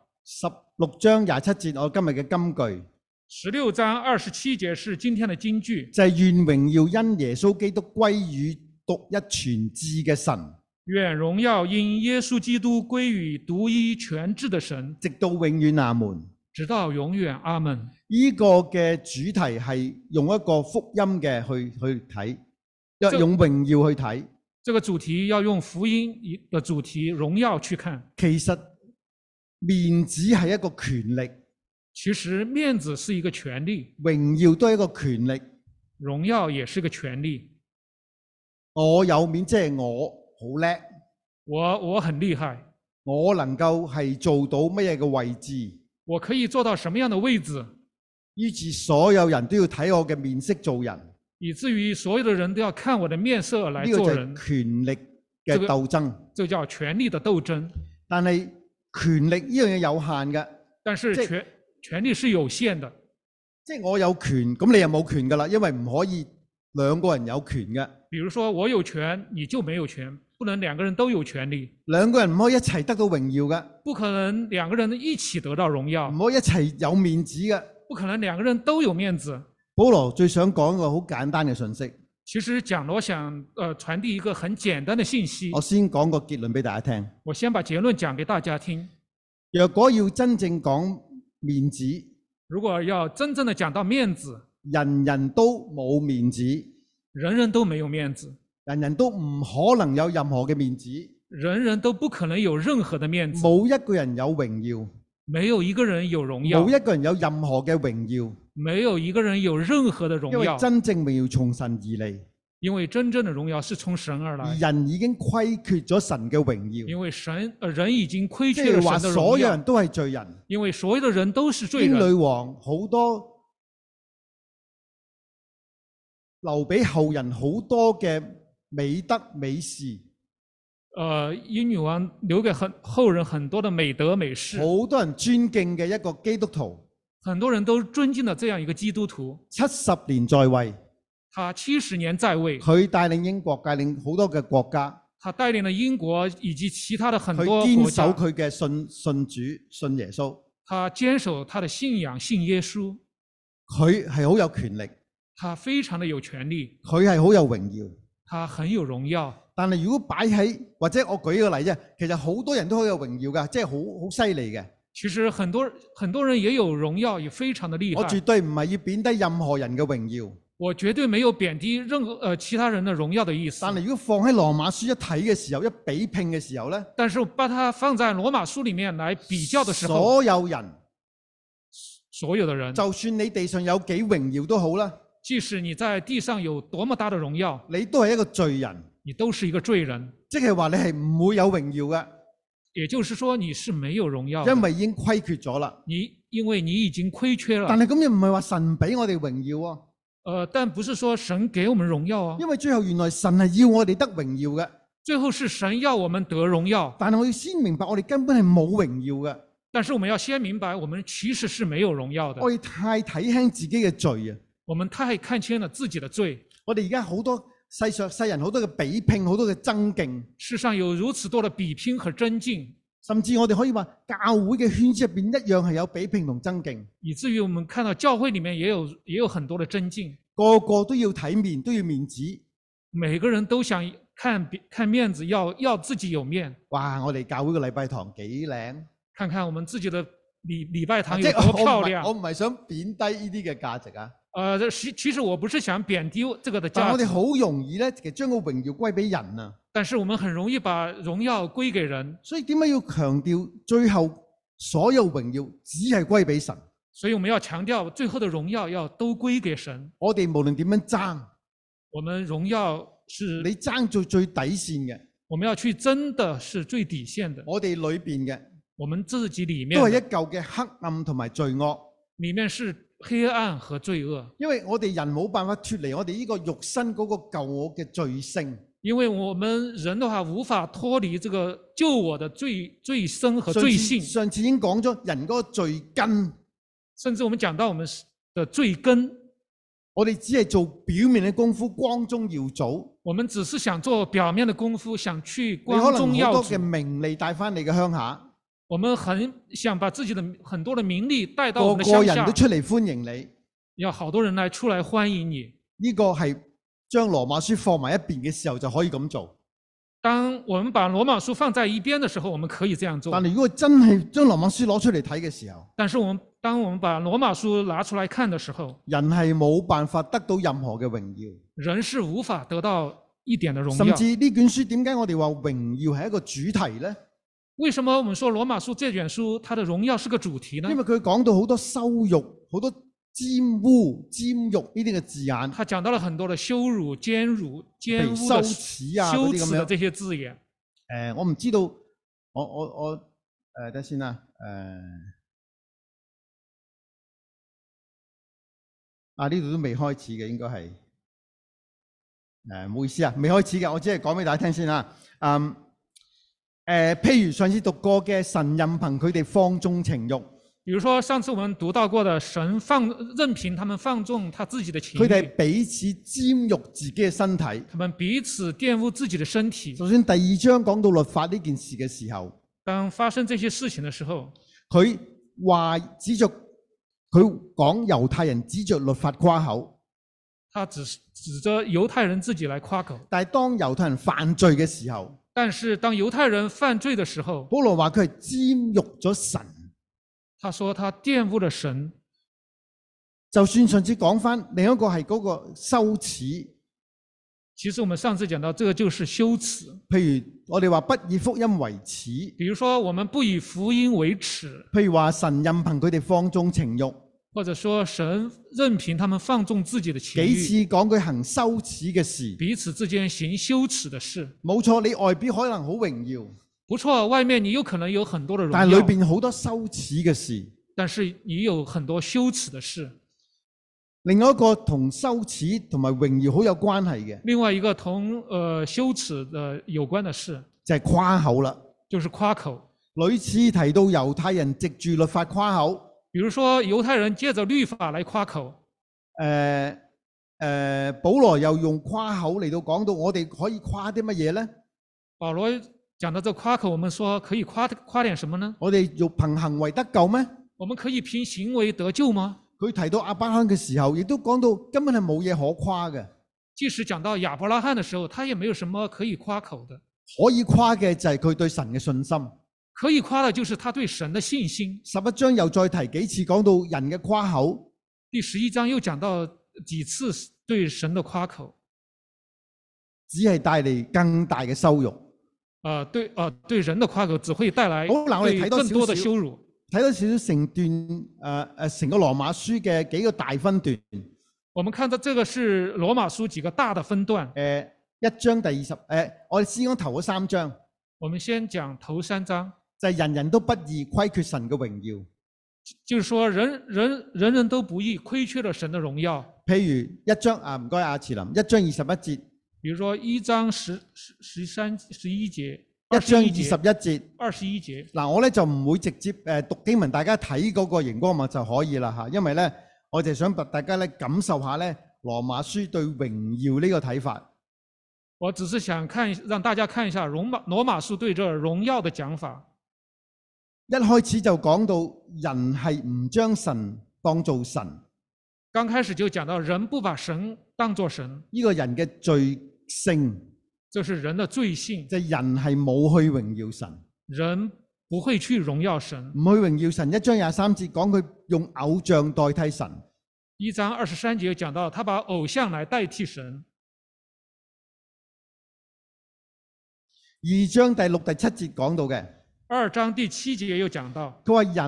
16章27節，我今日嘅金句。 16章27節是今天的金句， 就係願榮耀因耶穌基督歸於獨一全智嘅神。 願榮耀因耶穌基督歸於獨一全智的神， 直到永遠阿門。 直到永遠阿門。 呢個嘅主題係用一個福音嘅去睇，用榮耀去睇。 這個主題要用福音的主題榮耀去看。 其實面子係一個權力， 其實面子是一個權利， 榮耀都係一個權力， 榮耀也是一個權利。 我有面即係我好叻， 我很厲害， 我能夠係做到乜嘢嘅位置， 我可以做到什麼樣的位置， 於是所有人都要睇我嘅面色做人， 以至於所有的人都要看我的面色來做人。 呢個就係權力嘅鬥爭， 這叫權力的鬥爭。 但係權力呢樣嘢有限嘅， 但是權力是有限的。 即係我有權，咁你又冇權噶啦，因為唔可以兩個人有權嘅。 比如說我有權，你就沒有權，不能兩個人都有權利。 兩個人唔可以一齊得到榮耀嘅， 不可能兩個人一起得到榮耀。 唔可以一齊有面子嘅， 不可能兩個人都有面子。 保羅最想講一個好簡單嘅信息。 其實講羅想傳遞一個很簡單的信息。 我先講個結論俾大家聽。 我先把結論講給大家聽。 若果要真正講面子， 如果要真正的講到面子， 人人都冇面子， 人人都沒有面子， 人人都唔可能有任何嘅面子， 人人都不可能有任何的面子。 冇一個人有榮耀， 沒有一個人有榮耀， 冇一個人有任何嘅榮耀， 沒有一個人有任何的榮耀。 因為真正榮耀從神而嚟， 因為真正的榮耀是從神而來。 人已經虧缺咗神嘅榮耀， 因為人已經虧缺了神的榮耀。 即係話所有人都係罪人， 因為所有的人都是罪人。 英女王好多留俾後人好多嘅美德美事。 英女王留給後人很多的美德美事。 好多人尊敬嘅一個基督徒， 很多人都尊敬的這樣一個基督徒。 70年在位， 他70年在位， 佢帶領英國，帶領好多嘅國家， 他帶領了英國以及其他的很多國家。 佢堅守佢嘅信主，信耶穌。 他堅守他的信仰，信耶穌。 佢係好有權力， 他非常的有權力。 佢係好有榮耀， 他很有榮耀。 但係如果擺喺，或者我舉一個例啫，其實好多人都好有榮耀㗎，即係好犀利嘅。 其實很多人也有榮耀，也非常的厲害。 我絕對唔係要貶低任何人嘅榮耀。 我絕對沒有貶低任何其他人的榮耀的意思。 但係如果放喺羅馬書一睇嘅時候，一比拼嘅時候咧， 但是把它放在羅馬書裡面來比較的時候，所有的人， 就算你地上有幾榮耀都好啦， 即使你在地上有多麼大的榮耀， 你都係一個罪人， 你都是一個罪人。 即係話你係唔會有榮耀嘅。 也就是說你是沒有榮耀， 因為已經虧缺咗啦。 因為你已經虧缺了。 但係咁又唔係話神俾我哋榮耀啊。 但不是說神給我們榮耀啊。 因為最後原來神係要我哋得榮耀嘅。 最後是神要我們得榮耀。 但係我要先明白，我哋根本係冇榮耀嘅。 但是我們要先明白，我們其實是沒有榮耀的。 我哋太睇輕自己嘅罪啊。 我們太看清了自己的罪。 我哋而家好多世人好多嘅比拼，好多嘅爭競。 世上有如此多的比拼和爭競。 甚至我哋可以話教會嘅圈子入邊一樣係有比拼同爭競， 以至於我們看到教會裡面也有很多的爭競， 個個都要睇面，都要面子， 每個人都想看面子，要自己有面。 哇！我哋教會嘅禮拜堂幾靚，看看我們自己的禮拜堂有多漂亮。 我唔係想貶低呢啲嘅價值啊。 其實我不是想貶低這個的價值， 但我哋好容易咧，其實將個榮耀歸俾人啊。 但是我們很容易把榮耀歸給人， 所以點解要強調最後所有榮耀只係歸俾神？ 所以我們要強調最後的榮耀要都歸給神。 我哋無論點樣爭， 我們榮耀是你爭做最底線嘅， 我們要去爭的是最底線的。 我哋裏邊嘅我們自己裡面都係一嚿嘅黑暗同埋罪惡。 裡面是黑暗和罪惡， 因為我哋人冇辦法脫離我哋呢個肉身嗰個舊我嘅罪性。 因為我們人的話無法脫離這個舊我的罪身和罪性。 上次已經講咗人嗰個罪根， 甚至我們講到我們的罪根， 我哋只係做表面嘅功夫，光宗耀祖。 我們只是想做表面的功夫，想去你可光宗能好多耀祖。 嘅名利帶翻你嘅鄉下， 我們很想把自己的很多的名利帶到我們的個鄉下， 人都出嚟歡迎你。 要好多人出來歡迎你。 呢個係將羅馬書放埋一邊嘅時候就可以咁做。 當我們把羅馬書放在一邊的時候，我們可以這樣做。 但係如果真係將羅馬書攞出嚟睇嘅時候， 但是當我們把羅馬書拿出來看的時候， 人係冇辦法得到任何嘅榮耀， 人是無法得到一點的榮耀。 甚至呢卷書點解我哋話榮耀係一個主題呢？ 為什麼我們說羅馬書這卷書它的榮耀是個主題呢？ 因為佢講到好多羞辱、好多玷污、玷辱呢啲嘅字眼。 他講到了很多的羞辱、奸污的羞恥啊， 羞恥的這些字眼。 我唔知道，我等先啦，呢度都未開始嘅，應該係唔好意思啊，未開始嘅，我只係講俾大家聽先啦。譬如上次讀過嘅神任憑佢哋放縱情慾， 比如說上次我們讀到過的神任憑他們放縱他自己的情慾， 佢哋彼此玷辱自己嘅身體， 他們彼此玷污自己的身體。 就算第2章講到律法呢件事嘅時候， 當發生這些事情的時候， 佢話佢講猶太人指着律法誇口， 他指着猶太人自己來誇口。 但係當猶太人犯罪嘅時候， 但是當猶太人犯罪的時候， 保羅話佢係玷辱咗神。 他說他玷污了神。 就算上次講翻另一個係嗰個羞恥， 其實我們上次講到，這個就是羞恥。 譬如我哋話不以福音為恥， 比如說我們不以福音為恥。 譬如話神任憑佢哋放縱情慾， 或者說神任憑他們放縱自己的情慾。 幾次講佢行羞恥嘅事， 彼此之間行羞恥的事。 冇錯，你外表可能好榮耀， 不錯，外面你有可能有很多的榮耀， 但係裏邊好多羞恥嘅事。 但是你有很多羞恥的事。 另外一個同羞恥同埋榮耀好有關係嘅， 另外一個同羞恥的有關的事， 就係誇口啦。 就是誇口。 屢次提到猶太人藉住律法誇口， 比如說猶太人借着律法來誇口。 保羅又用誇口嚟到講到我哋可以誇啲乜嘢呢？ 保羅講到這誇口，我們說可以誇點什麼呢？ 我哋要憑行為得救咩？ 我們可以憑行為得救嗎？ 佢提到亞伯拉罕嘅時候，亦都講到根本係冇嘢可誇嘅。 即使講到亞伯拉罕的時候，他也沒有什麼可以誇口的。 可以誇嘅就係佢對神嘅信心。 可以誇的就是他對神的信心。 11章又再提幾次講到人嘅誇口。 第11章又講到幾次對神的誇口， 只係帶嚟更大嘅羞辱。 對人的誇口只會帶來更多的羞辱。 睇多少少成段成個羅馬書嘅幾個大分段。 我們看到這個是羅馬書幾個大的分段。 一章第20，我哋先講頭嗰3章。 我們先講頭3章， 就係人人都不義，虧缺神嘅榮耀。 就是說人人都不義，虧缺了神的榮耀。 譬如1章唔該阿慈林，1章21節。 比如說1章11節。 1章21節 ，21節。 嗱，我咧就唔會直接讀經文，大家睇嗰個熒光幕就可以啦嚇。因為咧，我就想大家咧感受下咧羅馬書對榮耀呢個睇法。 我只是想讓大家看一下羅馬書對這榮耀的講法。 一開始就講到人係唔將神當做神。 剛開始就講到人不把神當作神。 呢個人嘅罪性。 這是人的罪性， 就係人係冇去榮耀神， 人不會去榮耀神， 唔去榮耀神。1章23節講佢用偶像代替神， 1章23節講到，他把偶像來代替神。 2章第6、第7節講到嘅。 2章第7節又講到， 佢話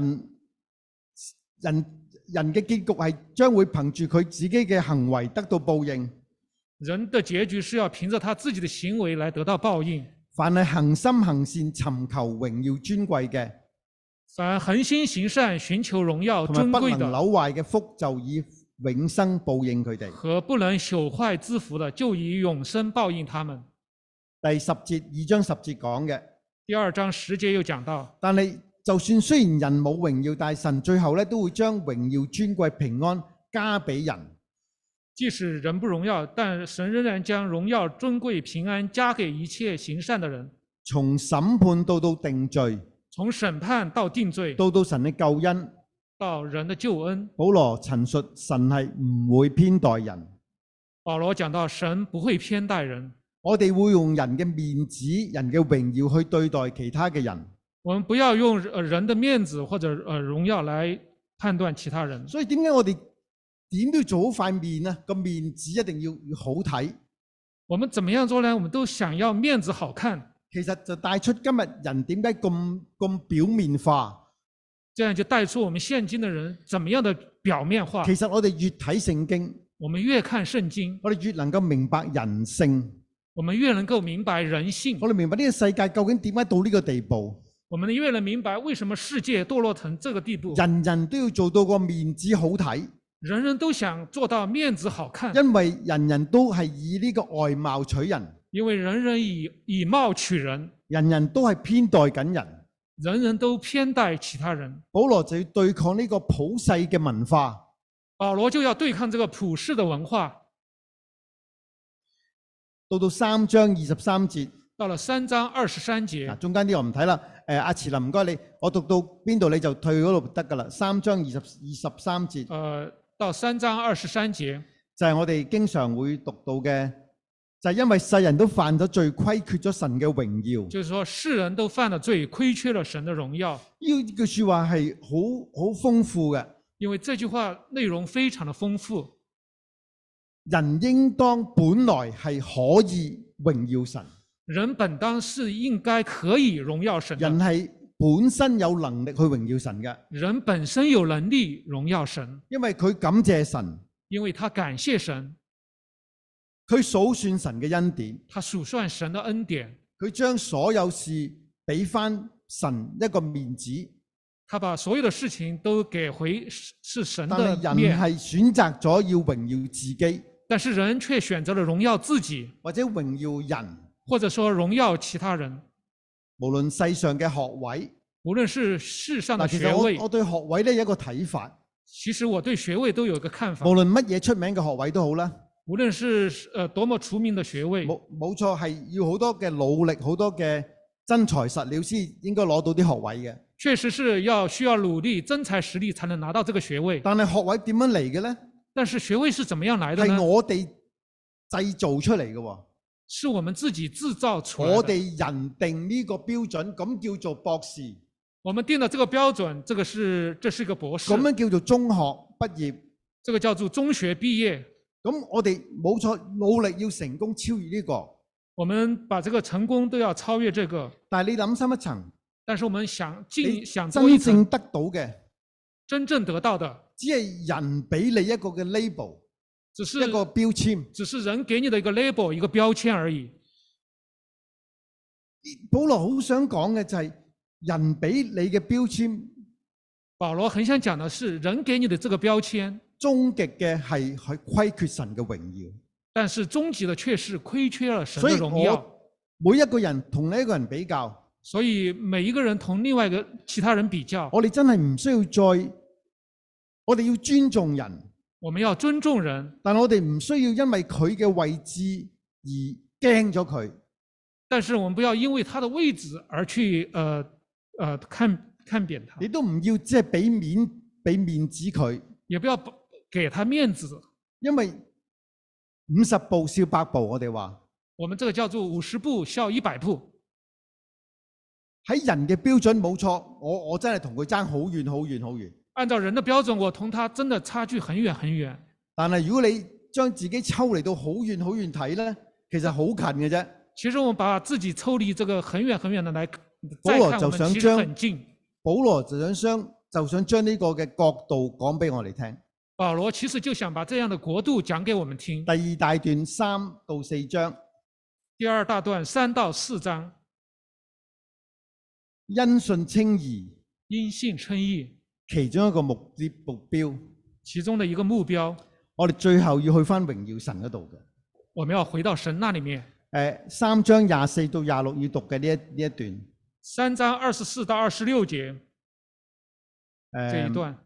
人嘅結局係將會憑住佢自己嘅行為得到報應。 人的結局是要憑着他自己的行為來得到報應。 凡係恒心行善、尋求榮耀尊貴嘅， 凡恒心行善、尋求榮耀尊貴的， 不能朽壞嘅福，就以永生報應佢哋。 和不能朽壞之福的，就以永生報應他們。 第10節2章10節講嘅。 第2章10節又講到， 但係就算雖然人冇榮耀，但神最後咧都會將榮耀、尊貴、平安加俾人。 即使人不榮耀，但神仍然將榮耀、尊貴、平安加給一切行善的人。 從審判到定罪， 從審判到定罪， 到神嘅救恩， 到人的救恩。 保羅陳述神係唔會偏待人。 保羅講到神不會偏待人。 我哋會用人嘅面子、人嘅榮耀去對待其他嘅人。 我們不要用人的面子或者榮耀來判斷其他人。 所以點解我哋點都要做好塊面啊？個面子一定要好睇。 我們怎麼樣做呢？我們都想要面子好看。 其實就帶出今日人點解咁表面化。 這樣就帶出我們現今的人怎麼樣的表面化。 其實我哋越睇聖經， 我們越看聖經， 我哋越能夠明白人性。 我們越能夠明白人性。 我哋明白呢個世界究竟點解到呢個地步。 我們越能明白為什麼世界墮落成這個地步。 人人都要做到個面子好睇。 人人都想做到面子好看。 因為人人都係以呢個外貌取人。 因為人人以貌取人。 人人都係偏待緊人。 人人都偏待其他人。 保羅就要對抗呢個普世嘅文化。 保羅就要對抗這個普世的文化。 到3章23節， 到了3章23節， 中間啲我唔睇啦。阿慈林唔該你，我讀到邊度你就退嗰度得噶啦。3章23節。 到3章23節， 就係我哋經常會讀到嘅，就係因為世人都犯咗罪，虧缺咗神嘅榮耀。 就是說世人都犯了罪，虧缺了神的榮耀。 呢句說話係好豐富嘅。 因為這句話內容非常的豐富。 人應當本來係可以榮耀神。 人本當是應該可以榮耀神。 人係本身有能力去榮耀神嘅。 人本身有能力榮耀神。 因為佢感謝神。 因為他感謝神。 佢數算神嘅恩典。 他數算神的恩典。 佢將所有事俾翻神一個面子。 他把所有的事情都給回是神的面。 但係人係選擇咗要榮耀自己。 但是人卻選擇了榮耀自己， 或者榮耀人， 或者說榮耀其他人。 無論世上嘅學位， 無論是世上的學位。 其實我對學位咧有一個睇法。 其實我對學位都有一個看法。 無論乜嘢出名嘅學位都好啦。 無論是多麼出名的學位。 冇錯，係要好多嘅努力，好多嘅真材實料先應該攞到啲學位嘅。 確實是需要努力、真材實力才能拿到這個學位。 但係學位點樣嚟嘅咧？ 但是學位是怎麼樣來的呢？ 係我哋製造出嚟嘅喎。 是我們自己製造出來的。 我哋人定呢個標準，咁叫做博士。 我們定了這個標準，這是一個博士。 咁樣叫做中學畢業。 這個叫做中學畢業。 咁我哋冇錯，努力要成功超越呢個。 我們把這個成功都要超越這個。 但係你諗深一層。 但是我們想多一層。 真正得到嘅。 真正得到的。 只係人俾你一個嘅 label， 只是一個標籤， 只是人給你的一個 label，一個標籤而已。 保羅好想講嘅就係人俾你嘅標籤。 保羅很想講的是人給你的這個標籤， 終極嘅係去虧缺神嘅榮耀。 但是終極的卻是虧缺了神的榮耀。 每一個人同另一個人比較， 所以每一個人同另外一個其他人比較， 我哋真係唔需要再。我哋要尊重人， 我們要尊重人， 但我哋唔需要因為佢嘅位置而驚咗佢。 但是我們不要因為他的位置而去看扁他。 你都唔要即係俾面子佢， 也不要給他面子。 因為50步笑百步，我哋話， 我們這個叫做50步笑100步。喺人嘅標準冇錯，我真係同佢爭好遠好遠好遠。 按照人的标准，我同他真的差距很遠很遠。 但係如果你將自己抽離到好遠好遠睇咧，其實好近嘅啫。 其實我們把自己抽離這個很遠很遠的來保羅再看，我們其實就想將很近。 保羅就想將呢個嘅角度講俾我哋聽。 保羅其實就想把這樣的國度講給我們聽。 第二大段3到4章， 第二大段3到4章， 因信稱義， 因信稱義， 其中一個目標， 其中的一個目標， 我哋最後要去返榮耀神嗰度嘅。 我們要回到神那裡面。 3章24到26要讀嘅呢一段。 3章24到26節，這一段。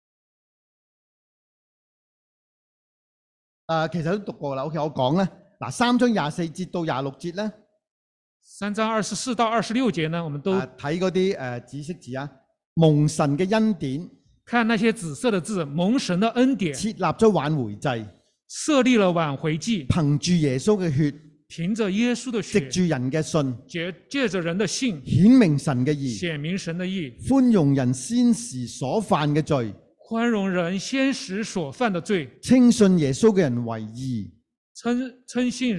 其實都讀過啦。OK， 我講咧，嗱3章24節到26節咧。 3章24到26節呢，我們都睇嗰啲紫色字啊，蒙神嘅恩典， 看那些紫色的字，蒙神的恩典， 設立咗挽回祭， 設立了挽回祭， 憑住耶穌嘅血， 憑着耶穌的血， 藉住人嘅信， 借着人的信， 顯明神嘅義， 顯明神的義， 寬容人先時所犯嘅罪， 寬容人先時所犯的罪， 稱信耶穌嘅人為義， 稱信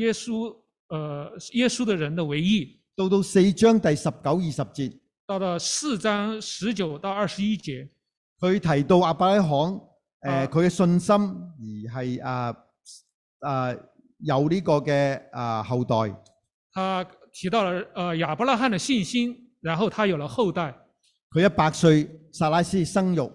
耶穌的人的為義。 到4章第19、20節， 到了4章19到21節， 佢提到亞伯拉罕佢嘅信心而係有呢個嘅後代。 他提到了亞伯拉罕的信心，然後他有了後代。 佢100歲，撒拉斯生育。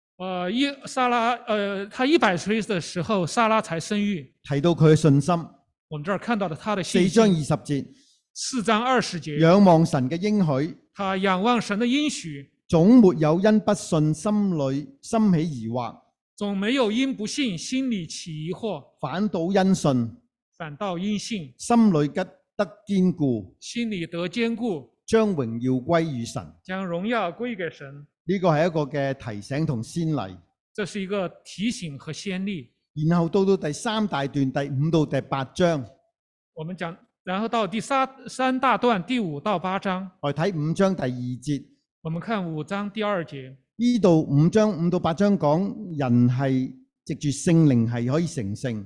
他100歲的時候，撒拉才生育。 提到佢嘅信心。 我們這兒看到了他的信心。 4章20節。 4章20節。 仰望神嘅應許。 他仰望神的應許。 總沒有因不信心起疑惑。 總沒有因不信心裏起疑惑。 反倒因信。 反倒因信。 心裏得堅固。 心裏得堅固。將榮耀歸於神。 將榮耀歸給神。 呢個係一個嘅提醒同先例。 這是一個提醒和先例。 然後到第3大段第5到第8章， 我們講，然後到第三大段第5到8章， 我哋睇5章第2節。 我們看5章第2節。 呢度5章5到8章講人係藉住聖靈係可以成聖。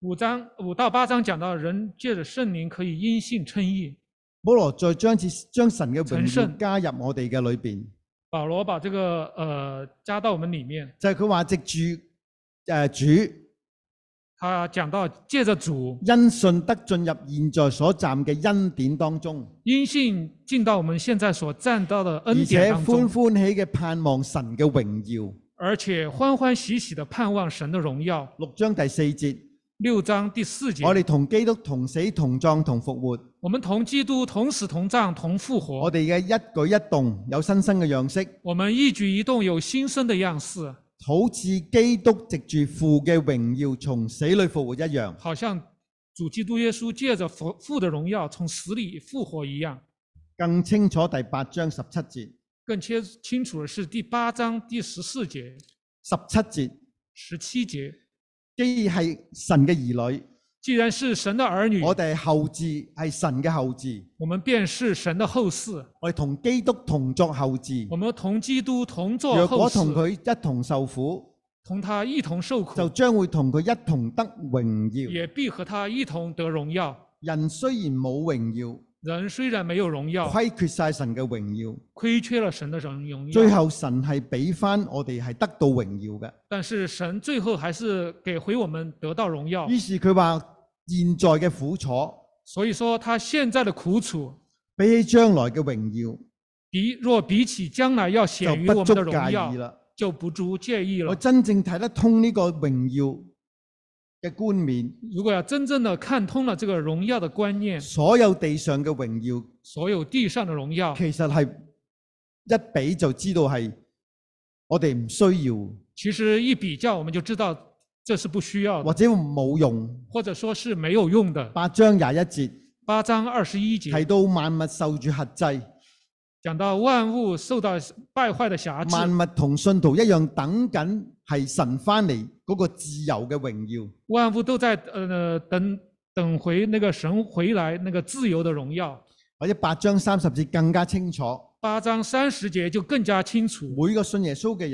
5到8章講到人借着聖靈可以因信稱義。 保羅再將神嘅榮耀加入我哋嘅裏邊。 保羅把這個加到我們裏面， 就係佢話藉住主， 他講到借着主， 因信得進入現在所站嘅恩典當中， 因信進到我們現在所站到的恩典當中， 而且歡歡喜嘅盼望神嘅榮耀， 而且歡歡喜喜的盼望神的榮耀。 6章第4節 ，6章第4節， 我哋同基督同死同葬同復活。 我們同基督同死同葬同復活。 我哋嘅一舉一動有新生嘅樣式。 我們一舉一動有新生的樣式， 好似基督藉住父嘅榮耀從死裏復活一樣。 好像主基督耶穌借着父的榮耀從死裏復活一樣。 更清楚第8章17節。 更清楚的是第8章第14節、 17節、 17節。 既係神嘅兒女， 既然是神的兒女， 我哋係後嗣，係神嘅後嗣， 我們便是神的後嗣。 我哋同基督同作後嗣， 我們同基督同作後嗣。 若果同佢一同受苦， 同他一同受苦， 就將會同佢一同得榮耀， 也必和他一同得榮耀。 人雖然冇榮耀， 人雖然沒有榮耀， 虧缺晒神嘅榮耀， 虧缺了神的榮耀， 最後神係俾翻我哋係得到榮耀嘅。 但是神最後還是給回我們得到榮耀。 於是佢話現在嘅苦楚， 所以說他現在的苦楚比起將來嘅榮耀， 若比起將來要顯於我們的榮耀，就不足介意了。 我真正睇得通呢個榮耀嘅冠冕， 如果要真正的看通了這個榮耀的觀念， 所有地上嘅榮耀， 所有地上的榮耀， 其實係一比就知道係我哋唔需要。 其實一比較，我們就知道這是不需要的， 或者冇用， 或者說是沒有用的。 8章21節 ，8章21節提到萬物受住轄制， 講到萬物受到敗壞的轄制， 萬物同信徒一樣等緊係神翻嚟嗰個自由嘅榮耀。 萬物都在等回那個神回來那個自由的榮耀。 或者8章30節更加清楚， 8章30節就更加清楚。 每個信耶穌嘅人，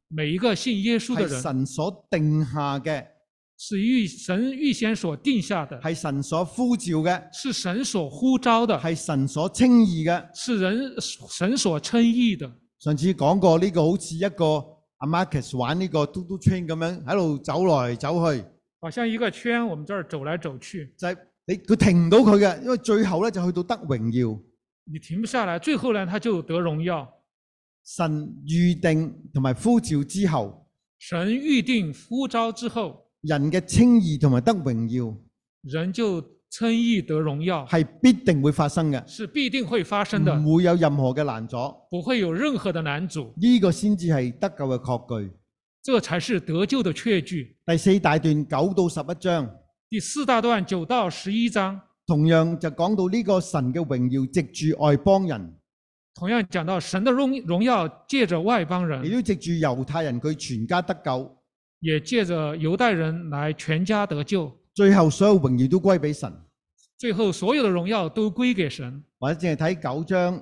每一个信耶穌的係人， 神所定下嘅， 是神預先所定下的， 係神所呼召嘅， 是神所呼召的， 係神所稱義嘅。 是神所稱義的。 上次講過呢個好似一個阿 Marcus 玩呢個嘟嘟 train 咁樣喺度走來走去， 好像一個圈，我們這兒走來走去， 就係佢停唔到佢嘅，因為最後咧就去到得榮耀。 你停不下來，最後呢，他就得榮耀。 神預定同埋呼召之後， 神預定呼召之後， 人嘅稱義同埋得榮耀人就稱義得榮耀， 係必定會發生嘅， 是必定會發生的， 唔會有任何嘅難阻。 不會有任何的難阻。 呢個先至係得救嘅確據。 這才是得救的確據。 第四大段9到11章， 第四大段9到11章， 同樣就講到呢個神嘅榮耀藉住外邦人， 同樣講到神的榮耀借着外邦人， 亦都藉住猶太人佢全家得救， 也借着猶太人來全家得救。 最後所有榮耀都歸俾神。 最後所有的榮耀都歸給神。 或者淨係睇9章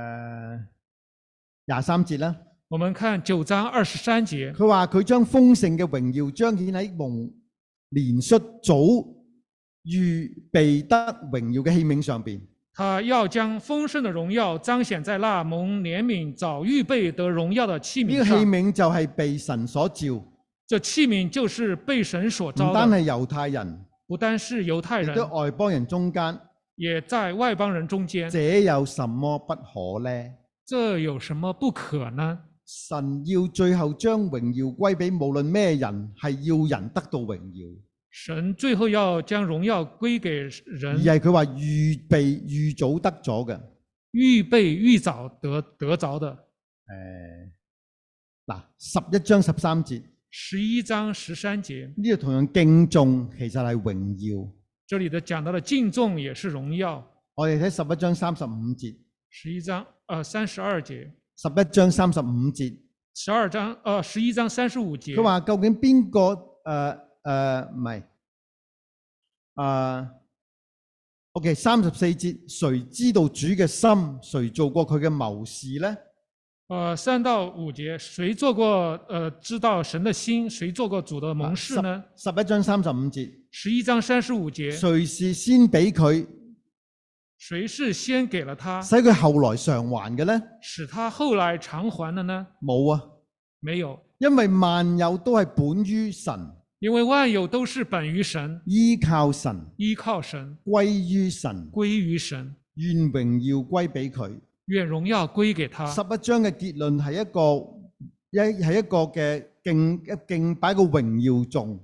23節啦。 我們看9章23節， 佢話佢將豐盛嘅榮耀彰顯喺蒙憐恤早預備得榮耀嘅器皿上邊。 他要將豐盛的榮耀彰顯在那蒙憐憫早預備得榮耀的器皿上。 呢個器皿就係被神所召， 這器皿就是被神所召的。 唔單係猶太人， 不單是猶太人， 亦都外邦人中間。 也在外邦人中間。 這有什麼不可呢？ 這有什麼不可呢？ 神要最後將榮耀歸俾無論咩人，係要人得到榮耀。 神最後要將榮耀歸給人， 而係佢話預備預早得咗嘅， 預備預早得着的。 嗱，11章13節 ，11章13節， 呢度同樣敬重其實係榮耀。 這裡的講到的敬重也是榮耀。 我哋睇11章35節 ，32節 ，11章35節 ，11章35節。 佢話究竟邊個唔係OK 34節，誰知道主嘅心？誰做過佢嘅謀士呢 ？3到5節，誰做過知道神的心？誰做過主的謀士呢 ？11章35節 ，11章35節， 誰是先俾佢？ 誰是先給了他， 使佢後來償還嘅呢？ 使他後來償還的呢？ 冇啊， 沒有， 因為萬有都係本於神， 因為萬有都是本於神， 依靠神， 依靠神， 歸於神， 歸於神， 願榮耀歸俾佢， 願榮耀歸給他。 11章嘅結論係一個嘅敬拜個榮耀頌。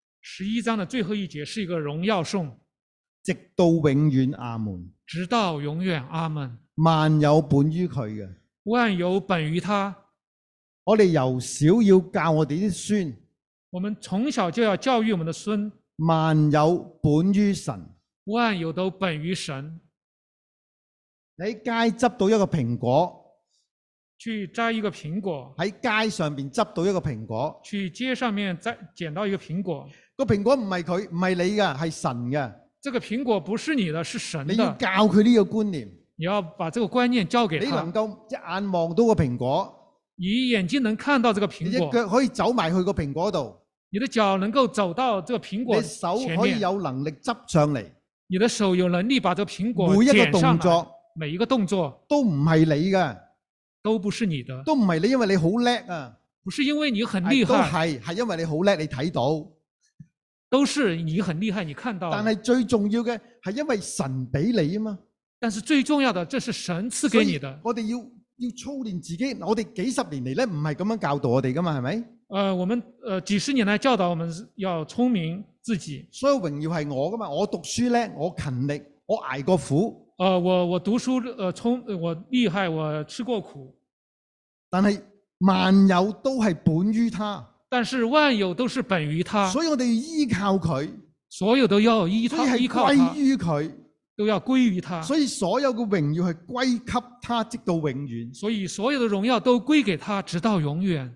11章的最後一節是一個榮耀頌， 直到永遠阿門。 直到永遠阿門。 萬有本於佢嘅， 萬有本於他。 我哋由小要教我哋啲孫， 我們從小就要教育我們的孫。 萬有本於神， 萬有都本於神。 你喺街執到一個蘋果， 去摘一個蘋果， 喺街上邊執到一個蘋果， 去街上面撿到一個蘋果， 個蘋果唔係佢，唔係你㗎，係神嘅。 這個蘋果不是你的，是神的。 你要教佢呢個觀念， 你要把這個觀念教給他。 你能夠一眼望到個蘋果， 你眼睛能看到這個蘋果， 你隻腳可以走埋去個蘋果度， 你的腳能夠走到這個蘋果前面， 你手可以有能力執上嚟， 你的手有能力把這個蘋果每一個動作， 每一個動作都唔係你嘅， 都不是你的， 都唔係你，因為你好叻啊， 不是因為你很厲害， 係因為你好叻，你睇到。 都是你很厲害，你看到。 但係最重要嘅係因為神俾你啊嘛。 但是最重要的，這是神賜給你的。 我哋要操練自己，我哋幾十年嚟咧唔係咁樣教導我哋噶嘛，係咪？ 我們幾十年來教導我們要聰明自己。 所有榮耀係我噶嘛，我讀書叻，我勤力，我捱過苦。 我讀書我厲害，我吃過苦。 但係萬有都係本於他。 但是萬有都是本於他， 所以我哋要依靠佢， 所有都要依靠他， 歸於佢， 都要歸於他。 所以所有嘅榮耀係歸給他，直到永遠。 所以所有的榮耀都歸給他，直到永遠。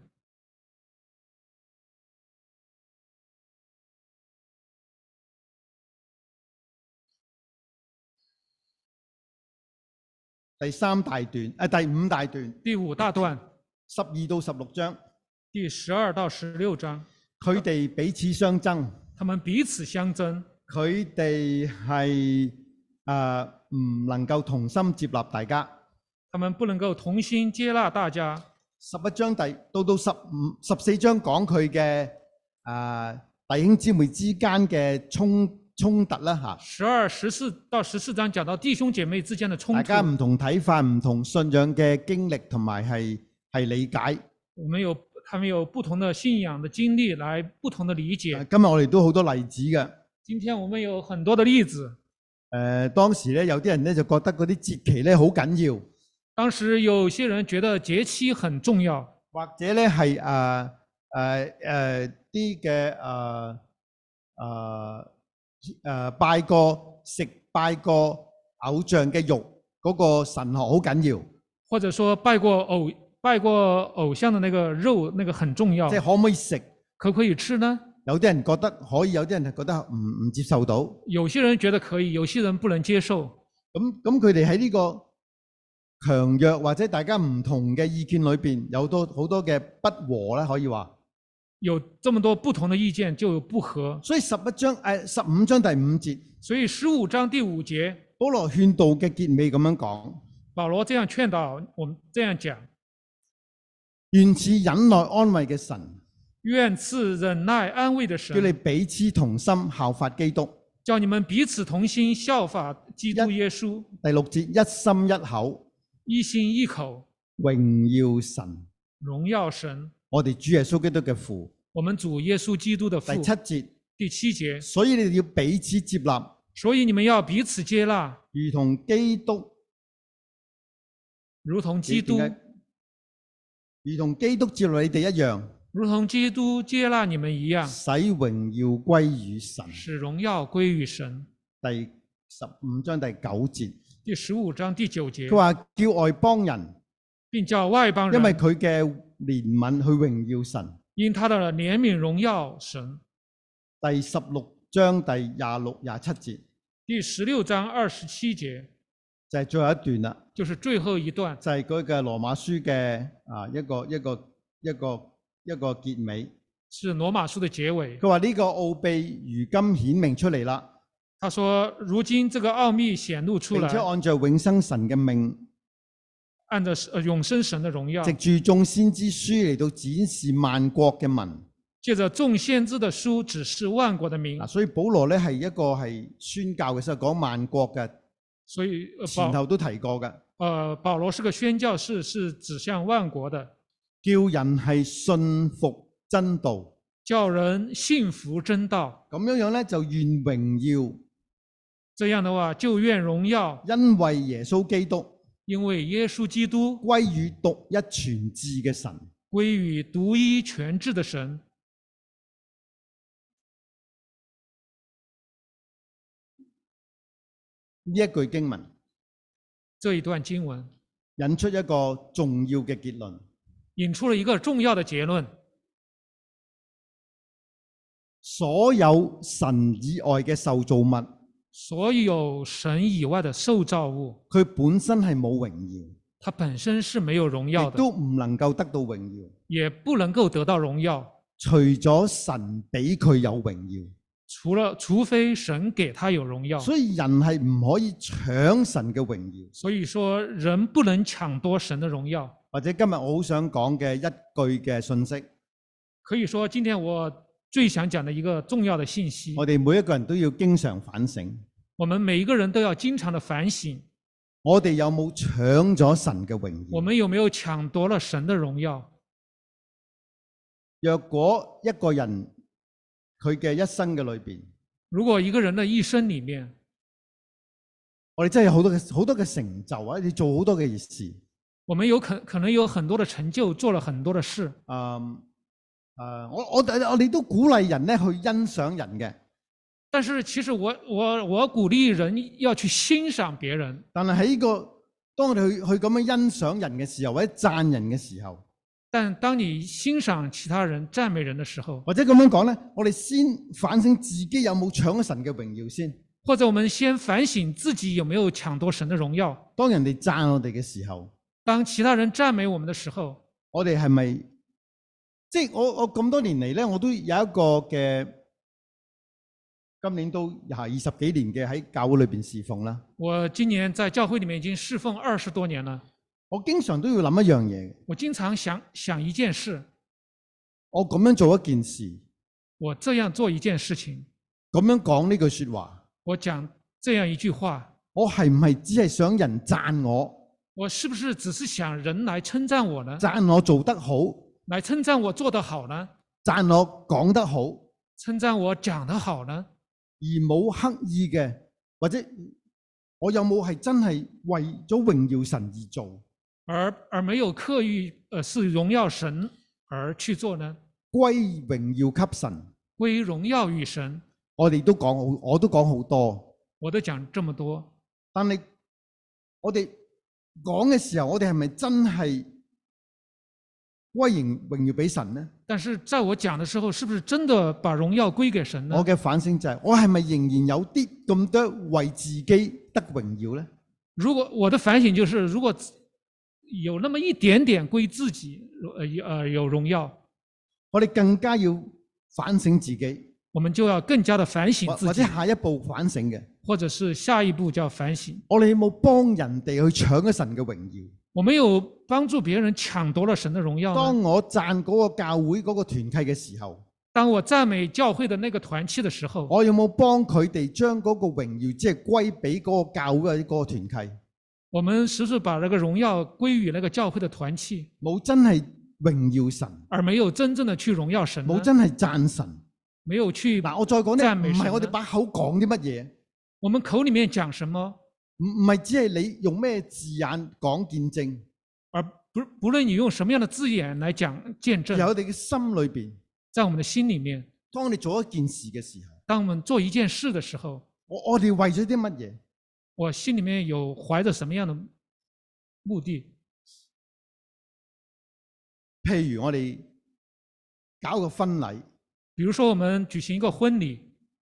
第五大段， 第五大段，12到16章。 第12到16章， 佢哋彼此相爭， 他們彼此相爭， 佢哋係唔能夠同心接納大家。 他們不能夠同心接納大家。 11章到14章講佢嘅弟兄姊妹之間嘅衝突啦嚇。 12到14章講到弟兄姐妹之間的衝突。 大家唔同睇法、唔同信仰嘅經歷同埋係理解。 他們有不同的信仰的經歷，來不同的理解。 今日我哋都好多例子嘅。 今天我們有很多的例子。 當時咧有啲人咧就覺得嗰啲節期咧好緊要。 當時有些人覺得節期很重要， 或者咧係啲嘅拜過偶像嘅肉嗰個神學好緊要， 或者說拜過偶像的那個肉，那個很重要。 即係可唔可以食？ 可唔可以吃呢？ 有啲人覺得可以，有啲人係覺得唔接受到。有些人覺得可以，有些人不能接受。 咁佢哋喺呢個強弱或者大家唔同嘅意見裏邊，有好多嘅不和咧，可以話。 有這麼多不同的意見，就有不和。 所以15章第5節。 所以15章第5節， 保羅勸導嘅結尾咁樣講。 保羅這樣勸導，我們這樣講： 願賜忍耐安慰嘅神， 願賜忍耐安慰的神， 叫你彼此同心效法基督， 叫你們彼此同心效法基督耶穌。 第6節，一心一口， 一心一口， 榮耀神， 榮耀神， 我哋主耶穌基督嘅父， 我們主耶穌基督的父。 第7節， 第7節， 所以你哋要彼此接納， 所以你們要彼此接納， 如同基督接納你哋一樣， 如同基督接納你們一樣， 使榮耀歸於神， 使榮耀歸於神。 第15章第9節， 第15章第9節， 佢話叫外邦人， 並叫外邦人， 因為佢嘅憐憫去榮耀神， 因他的憐憫榮耀神。 第16章第26、27節， 第16章27節就係最後一段啦， 就是最後一段， 就係嗰個羅馬書嘅一個結尾， 是羅馬書的結尾。 佢話呢個奧秘如今顯明出嚟啦。 他說如今這個奧秘顯露出來， 並且按照永生神嘅命， 按照永生神的榮耀， 藉住眾先知書嚟到展示萬國嘅民， 借着眾先知的書指示萬國的民。 所以保羅咧係一個係宣教嘅時候講萬國嘅， 所以前後都提過嘅。 保羅是個宣教士，是指向萬國的， 叫人係信服真道， 叫人信服真道。 咁樣咧就願榮耀， 這樣的話就願榮耀， 因為耶穌基督， 因為耶穌基督歸於獨一全智嘅神， 歸於獨一全智的神。 呢一句經文， 這一段經文引出一個重要嘅結論， 引出了一個重要的結論。 所有神以外嘅受造物， 所有神以外的受造物， 佢本身係冇榮耀， 它本身是沒有榮耀的， 亦都唔能夠得到榮耀， 也不能夠得到榮耀， 除咗神俾佢有榮耀， 除非神給他有榮耀。 所以人係唔可以搶神嘅榮耀。 所以說人不能搶奪神的榮耀。 或者今日我好想講嘅一句嘅信息， 可以說今天我最想講的一個重要的信息， 我哋每一個人都要經常反省。 我們每一個人都要經常的反省， 我哋有冇搶咗神嘅榮耀？ 我們有沒有搶奪了神的榮耀？ 若果一個人佢嘅一生嘅裏邊， 如果一個人的一生裏面， 我哋真係有好多嘅成就啊！你做好多嘅事， 我們有可能有很多的成就，做了很多的事。 我哋都鼓勵人咧去欣賞人嘅。 但是其實我鼓勵人要去欣賞別人。但係喺呢個當我哋去咁樣欣賞人嘅時候，或者讚人嘅時候， 但當你欣賞其他人、讚美人的時候， 或者咁樣講咧，我哋先反省自己有冇搶咗神嘅榮耀先。 或者我們先反省自己有沒有搶奪神的榮耀。 當人哋讚我哋嘅時候， 當其他人讚美我們的時候， 我哋係咪即係我咁多年嚟咧，我都有一個嘅，今年都20幾年嘅喺教會裏邊侍奉啦。 我今年在教會裡面已經侍奉20多年了。 我經常都要諗一樣嘢。 我經常想一件事。 我咁樣做一件事。 我這樣做一件事情。 咁樣講呢句説話。 我講這樣一句話。 我係唔係只係想人讚我？ 我是不是只是想人來稱讚我呢？ 讚我做得好。 來稱讚我做得好呢？ 讚我講得好。 稱讚我講得好呢？ 而冇刻意嘅，或者我有冇係真係為咗榮耀神而做？ 而沒有刻意是榮耀神而去做呢？ 歸榮耀給神。 歸榮耀與神。 我都講好多。 我都講這麼多。 但係我哋講嘅時候，我哋係咪真係歸榮耀俾神呢？ 但是在我講的時候，是不是真的把榮耀歸給神呢？ 我嘅反省就係，我係咪仍然有啲咁多為自己得榮耀呢？ 如果我的反省就是，如果有那麼一點點歸自己，有榮耀， 我哋更加要反省自己。 我們就要更加的反省自己。 或者下一步反省嘅， 或者是下一步叫反省。 我哋有冇幫人哋去搶咗神嘅榮耀？ 我沒有幫助別人搶奪了神的榮耀。 當我讚嗰個教會嗰個團契嘅時候， 當我讚美教會的那個團契的時候， 我有冇幫佢哋將嗰個榮耀即係歸俾嗰個教會或者嗰個團契？ 我們是不是把那個榮耀歸於那個教會的團契？ 冇真係榮耀神， 而沒有真正的去榮耀神。 冇真係讚神。 沒有去嗱，我再講咧，唔係我哋把口講啲乜嘢， 我們口裡面講什麼？ 唔係只係你用咩字眼講見證， 而不論你用什麼樣的字眼來講見證， 有我哋嘅心裏邊， 在我們的心裡面， 當你做一件事嘅時候， 當我們做一件事的時候， 我哋為咗啲乜嘢？ 我心裡面有懷着什麼樣的目的？ 譬如我哋搞個婚禮。 比如說我們舉行一個婚禮，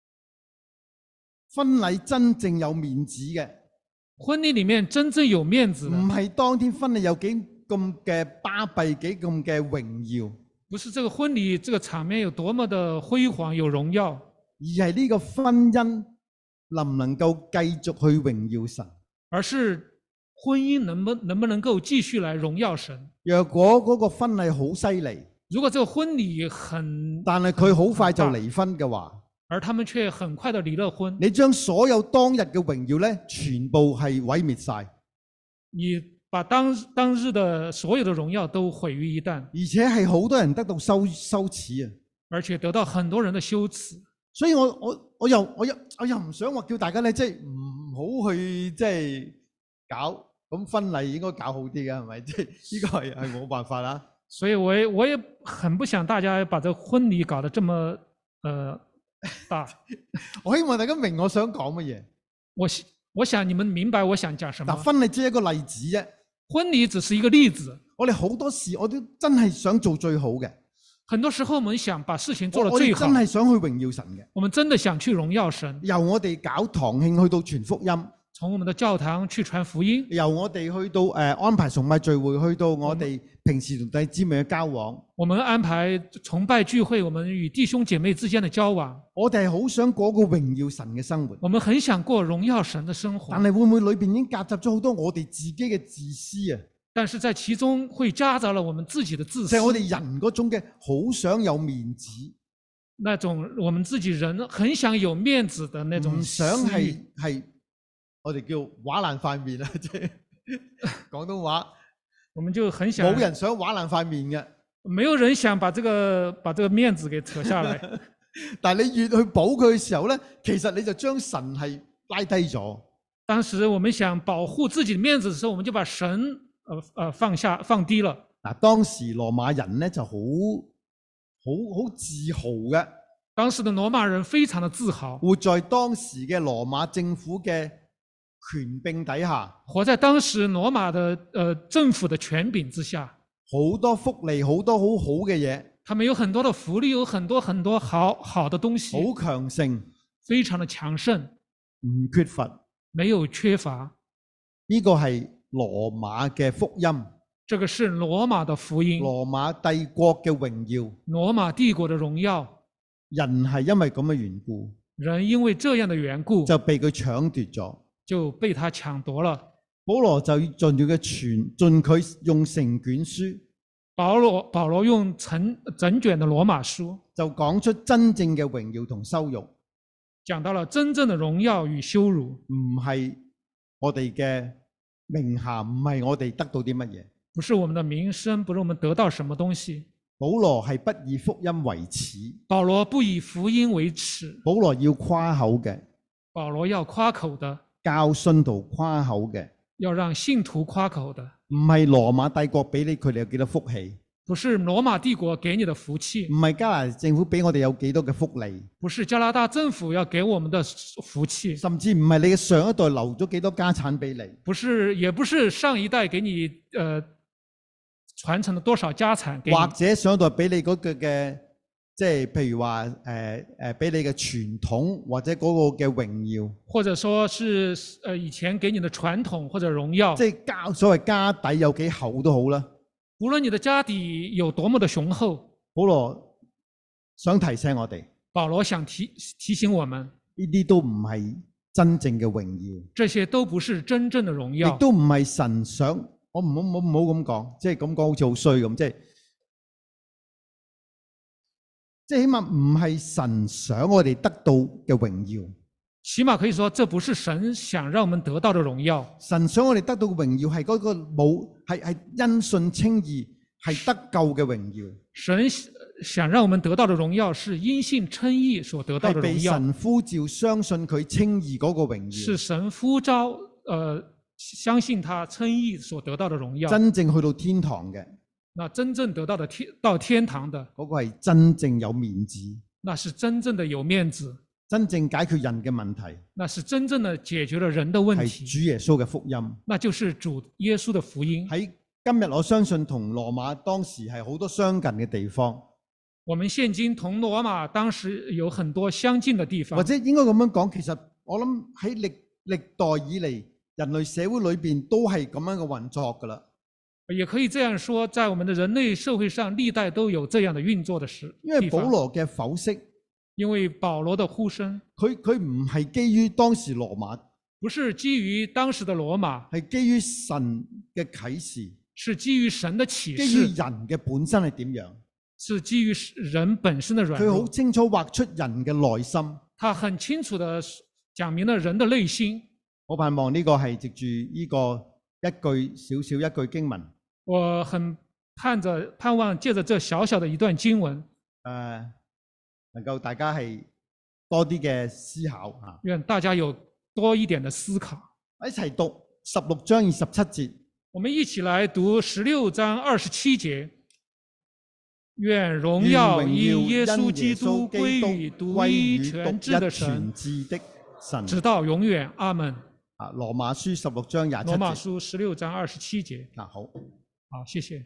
婚禮真正有面子嘅， 婚禮裡面真正有面子， 唔係當天婚禮有幾咁嘅巴閉，幾咁嘅榮耀， 不是這個婚禮這個場面有多麼的輝煌有榮耀， 而係呢個婚姻能唔能夠繼續去榮耀神， 而是婚姻能不能夠繼續來榮耀神。 若果嗰個婚禮好犀利， 如果這個婚禮很， 但係佢好快就離婚嘅話， 而他們卻很快的離了婚， 你將所有當日嘅榮耀咧，全部係毀滅晒。 你把當日的所有的榮耀都毀於一旦， 而且係好多人得到羞恥啊！ 而且得到很多人的羞恥。 所以我又唔想話叫大家咧，即係唔好去即係搞咁婚禮，應該搞好啲嘅係咪？即係呢個係冇辦法啦。 所以我也很不想大家把這個婚禮搞得這麼大。 我希望大家明我想講乜嘢。 我想你們明白我想講什麼。 婚禮只係一個例子啫。 婚禮只是一個例子。 我哋好多事我都真係想做最好嘅。 很多時候我們想把事情做得最好。 我哋真係想去榮耀神嘅。 我們真的想去榮耀神。 由我哋搞堂慶去到傳福音。 從我們的教堂去傳福音， 由我哋去到安排崇拜聚會，去到我哋平時同弟兄姊妹嘅交往。 我們安排崇拜聚會，我們與弟兄姐妹之間的交往。 我哋係好想過個榮耀神嘅生活。 我們很想過榮耀神的生活。 但係會唔會裏邊已經夾雜咗好多我哋自己嘅自私啊？ 但是在其中會夾雜了我們自己的自私。 就係我哋人嗰種嘅好想有面子。 那種我們自己人很想有面子的那種。唔想係。我哋叫畫爛塊面啊！即係廣東話， 我們就很想冇人想畫爛塊面嘅， 沒有人想把這個面子給扯下來。 但係你越去補佢嘅時候咧，其實你就將神係拉低咗。 當時我們想保護自己的面子嘅時候，我們就把神放低了。 嗱，當時羅馬人咧就好自豪嘅。 當時的羅馬人非常的自豪， 活在當時嘅羅馬政府嘅權柄底下， 活在當時羅馬的政府的權柄之下， 好多福利，好多好好嘅嘢。 他們有很多的福利，有很多好的東西， 好強盛， 非常的強盛， 唔缺乏， 沒有缺乏。 呢個係羅馬嘅福音， 这个是羅馬的福音， 羅馬帝國嘅榮耀。 羅馬帝國的榮耀。 人係因為咁嘅緣故， 人因為這樣的緣故， 就被佢搶奪咗。 就被他搶奪了。 保羅就盡佢嘅盡佢用成卷書。 保羅用整卷的羅馬書， 就講出真正嘅榮耀同羞辱。 講到了真正的榮耀與羞辱。 唔係我哋嘅名銜，唔係我哋得到啲乜嘢。 不是我們的名聲，不是我們得到什麼東西。 保羅係不以福音為恥。 保羅不以福音為恥。 保羅要誇口嘅。 保羅要誇口的。 教信徒誇口嘅。 要讓信徒誇口的。 唔係羅馬帝國俾你佢哋有幾多福氣。 不是羅馬帝國給你的福氣。 唔係加拿大政府俾我哋有幾多嘅福利。 不是加拿大政府要給我們的福氣。 甚至唔係你嘅上一代留咗幾多家產俾你。 不是，也不是上一代給你傳承了多少家產給你。 或者上一代俾你嗰個嘅，即係譬如話俾你嘅傳統或者嗰個嘅榮耀。或者說是以前給你的傳統或者榮耀。 即係所謂家底有幾厚都好啦。 無論你的家底有多麼的雄厚， 保羅想提醒我哋。 保羅想提醒我們， 呢啲都唔係真正嘅榮耀。 這些都不是真正的榮耀。 亦都唔係神想，我唔好咁講，即係咁講好似好衰咁，即係起碼唔係神想我哋得到嘅榮耀。 起碼可以說，這不是神想讓我們得到的榮耀。 神想我哋得到嘅榮耀係嗰個係因信稱義，係得救嘅榮耀。 神想讓我們得到的榮耀是因信稱義所得到的榮耀。 係被神呼召相信佢稱義嗰個榮耀。 是神呼召相信他稱義所得到的榮耀。 真正去到天堂嘅。 那真正得到的到天堂的嗰個係真正有面子。 那是真正的有面子。 真正解決人嘅問題， 那是真正的解決了人的問題。 係主耶穌嘅福音， 那就是主耶穌的福音。 喺今日我相信同羅馬當時係好多相近嘅地方。 我們現今同羅馬當時有很多相近的地方。 或者應該咁樣講，其實我諗喺歷代以嚟，人類社會裏邊都係咁樣嘅運作㗎啦。 也可以這樣說，在我們的人類社會上，歷代都有這樣的運作的事。 因為保羅嘅剖析。 因為保羅的呼聲， 佢唔係基於當時羅馬， 不是基於當時的羅馬， 係基於神嘅啟示， 是基於神的啟示， 基於人嘅本身係點樣， 是基於人本身的軟弱。 佢好清楚畫出人嘅內心， 他很清楚地講明了人的內心。 我盼望呢個係藉住呢個少少一句經文， 我很盼望借着這小小的一段經文， 能夠大家係多啲嘅思考嚇， 願大家有多一點的思考。 一齊讀16章27節。 我們一起來讀16章27節。願榮耀因耶穌基督歸於獨一全智的神，直到永遠。阿門。 羅馬書16章27節。 羅馬書16章27節。 好， 謝謝。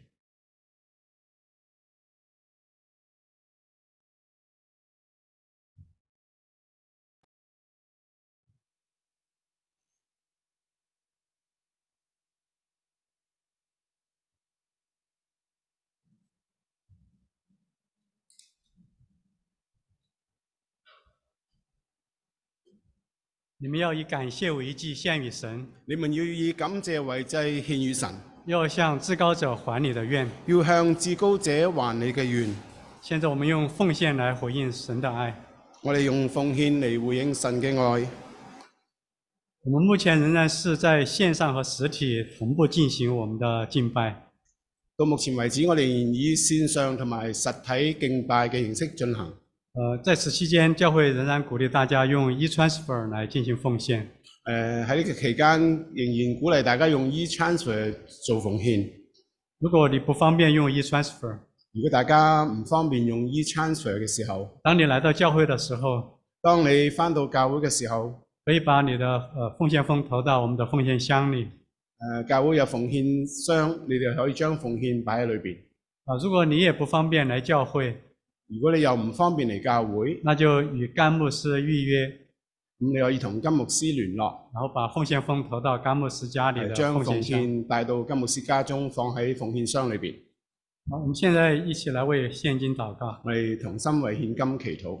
你們要以感謝為祭獻與神， 你們要以感謝為祭獻與神， 要向至高者還你的願， 要向至高者還你嘅願。 現在我們用奉獻來回應神的愛。 我哋用奉獻嚟回應神嘅愛。 我們目前仍然是在線上和實體同步進行我們的敬拜。 到目前為止，我哋仍以線上同埋實體敬拜嘅形式進行。 在此期間，教會仍然鼓勵大家用 e-transfer 來進行奉獻。 喺呢個期間，仍然鼓勵大家用 e-transfer 做奉獻。 如果你不方便用 e-transfer， 如果大家唔方便用 e-transfer 嘅時候， 當你來到教會的時候， 當你返到教會嘅時候， 可以把你的奉獻封投到我們的奉獻箱裏。 教會有奉獻箱，你哋可以將奉獻擺喺裏邊。 如果你也不方便來教會， 如果你又唔方便嚟教會， 那就與甘牧師預約。 你可以同金牧師聯絡， 然后把奉獻封投到甘牧师家里的將奉奉獻箱。 獻帶到金牧師家中，放喺奉獻箱裏邊。 好，我们现在一起来为现金祷告。 我哋同心為獻金祈禱。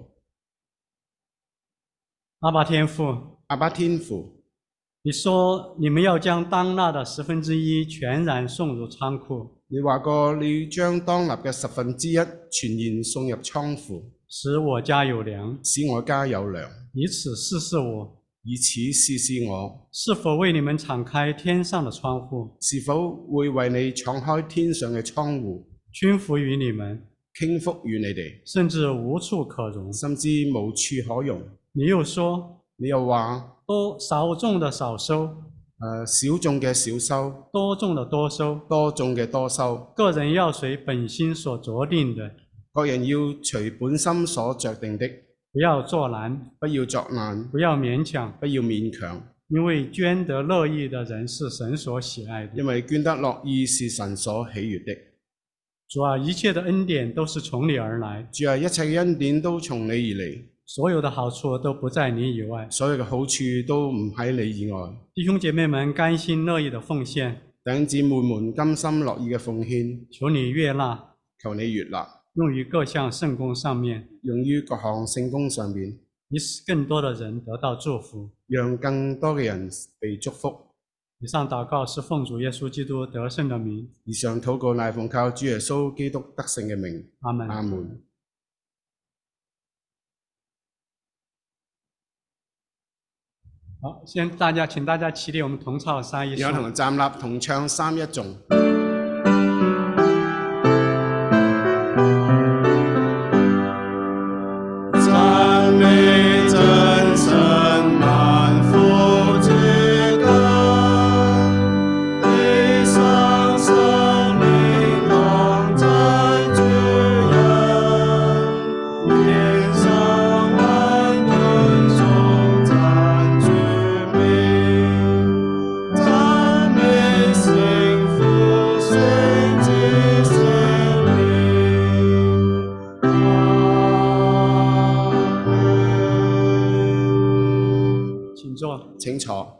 阿爸天父， 阿爸天父， 你说你们要将当納的1/10全然送入倉庫， 你話過你要將當納嘅1/10全然送入倉庫， 使我家有糧， 使我家有糧， 以此試試我， 以此試試我是否為你們敞開天上的窗戶， 是否會為你敞開天上嘅窗戶， 傾福於你們， 傾福與你哋， 甚至無處可容。 甚至無處可容。 你又說， 你又話多少種的少收， 少種嘅少收， 多種的多收， 多種嘅多收。 個人要隨本心所酌定的， 各人要隨本心所酌定的， 不要作難， 不要作難， 不要勉強， 不要勉強， 因為捐得樂意的人是神所喜愛的。 因為捐得樂意是神所喜悅的。 主啊，一切的恩典都是從你而來， 主啊，一切嘅恩典都從你而嚟， 所有的好處都不在你以外， 所有嘅好處都唔喺你以外。 弟兄姐妹們甘心樂意的奉獻， 弟兄姊妹們甘心樂意嘅奉獻， 求你悅納， 求你悅納， 用於各項聖工上面， 用於各項聖工上面， 以使更多的人得到祝福。 讓更多嘅人被祝福。 以上禱告是奉主耶穌基督得勝的名。 以上禱告乃奉靠主耶穌基督得勝嘅名。 阿門。 阿門。 好，請大家起立，我們同唱3一頌。 有同站立同唱3一頌。讚美真神萬福之根，地上生靈當讚主人，天上萬軍頌讚主名，讚美聖父聖子聖靈。請坐。請坐。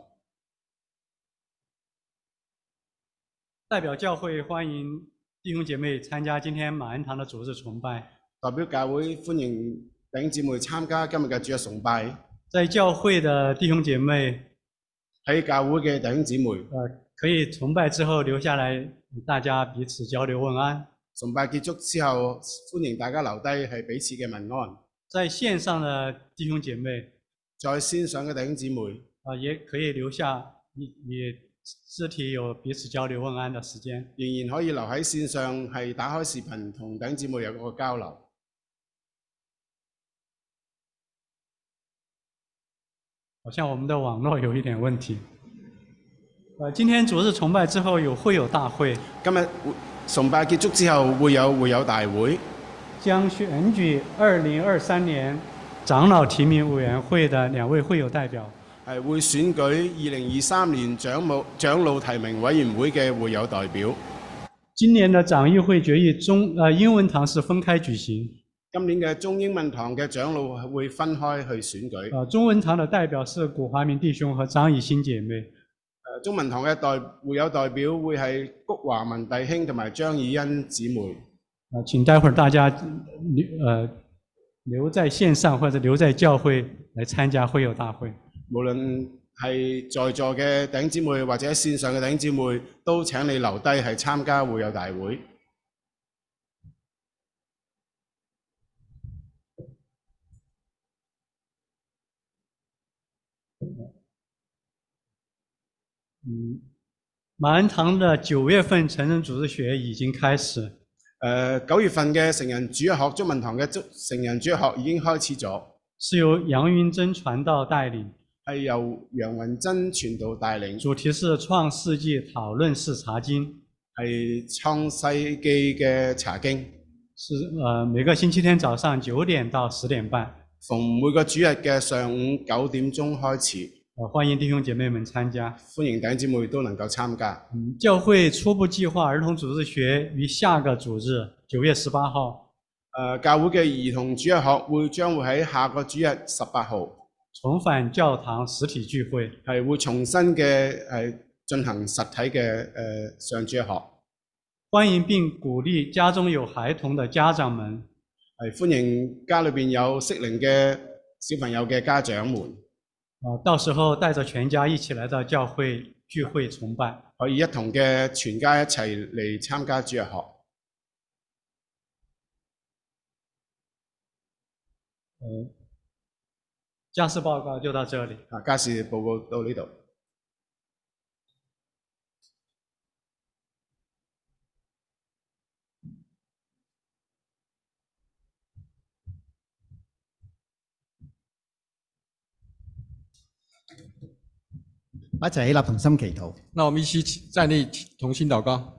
代表教會歡迎弟兄姐妹參加今天馬恩堂的主日崇拜。 代表教會歡迎弟兄姊妹參加今日嘅主日崇拜。 在教會的弟兄姐妹， 喺教會嘅弟兄姊妹， 可以崇拜之後留下來，大家彼此交流問安。 崇拜結束之後，歡迎大家留低係彼此嘅問安。 在線上的弟兄姐妹， 在線上嘅弟兄姊妹， 也可以留下也肢體有彼此交流問安的時間。 仍然可以留喺線上，係打開視頻同弟兄姊妹有個交流。 好像我們的網絡有一點問題。今天主日崇拜之後有會友大會。 今日崇拜結束之後會有會友大會， 將選舉2023年長老提名委員會的2位會友代表。 係會選舉2023年長老提名委員會嘅會友代表。 今年的長議會決議英文堂是分開舉行。 今年嘅中英文堂嘅長老會分開去選舉。 中文堂的代表是古華明弟兄和張以欣姐妹。 中文堂嘅會友代表會係谷華文弟兄同埋張以欣姊妹。 請待會兒大家留在線上或者留在教會來參加會友大會。 無論係在座嘅弟兄姊妹或者線上嘅弟兄姊妹，都請你留低係參加會友大會。 馬恩堂的9月份成人主日學已經開始。 9月份嘅成人主日學，中文堂嘅成人主日學已經開始咗。是由楊雲珍傳道帶領。 係由楊雲珍傳道帶領。 主題是創世紀討論式查經。 係創世紀嘅查經。 是每個星期天早上9點到10點半。 逢每個主日嘅上午9點鐘開始。 歡迎弟兄姐妹們參加。 歡迎弟兄姊妹都能夠參加。 教會初步計劃兒童主日學於下個主日9月18號。 教會嘅兒童主日學將會喺下個主日18號。 重返教堂實體聚會， 係會重新嘅進行實體嘅上主日學。 歡迎並鼓勵家中有孩童的家長們， 係歡迎家裏邊有適齡嘅小朋友嘅家長們。 到時候帶着全家一起來到教會聚會崇拜， 可以一同嘅全家一齊嚟參加主日學。 家事報告就到這裡。 家事報告到呢度。 一齊起立同心祈禱。 那我們一起站立同心禱告。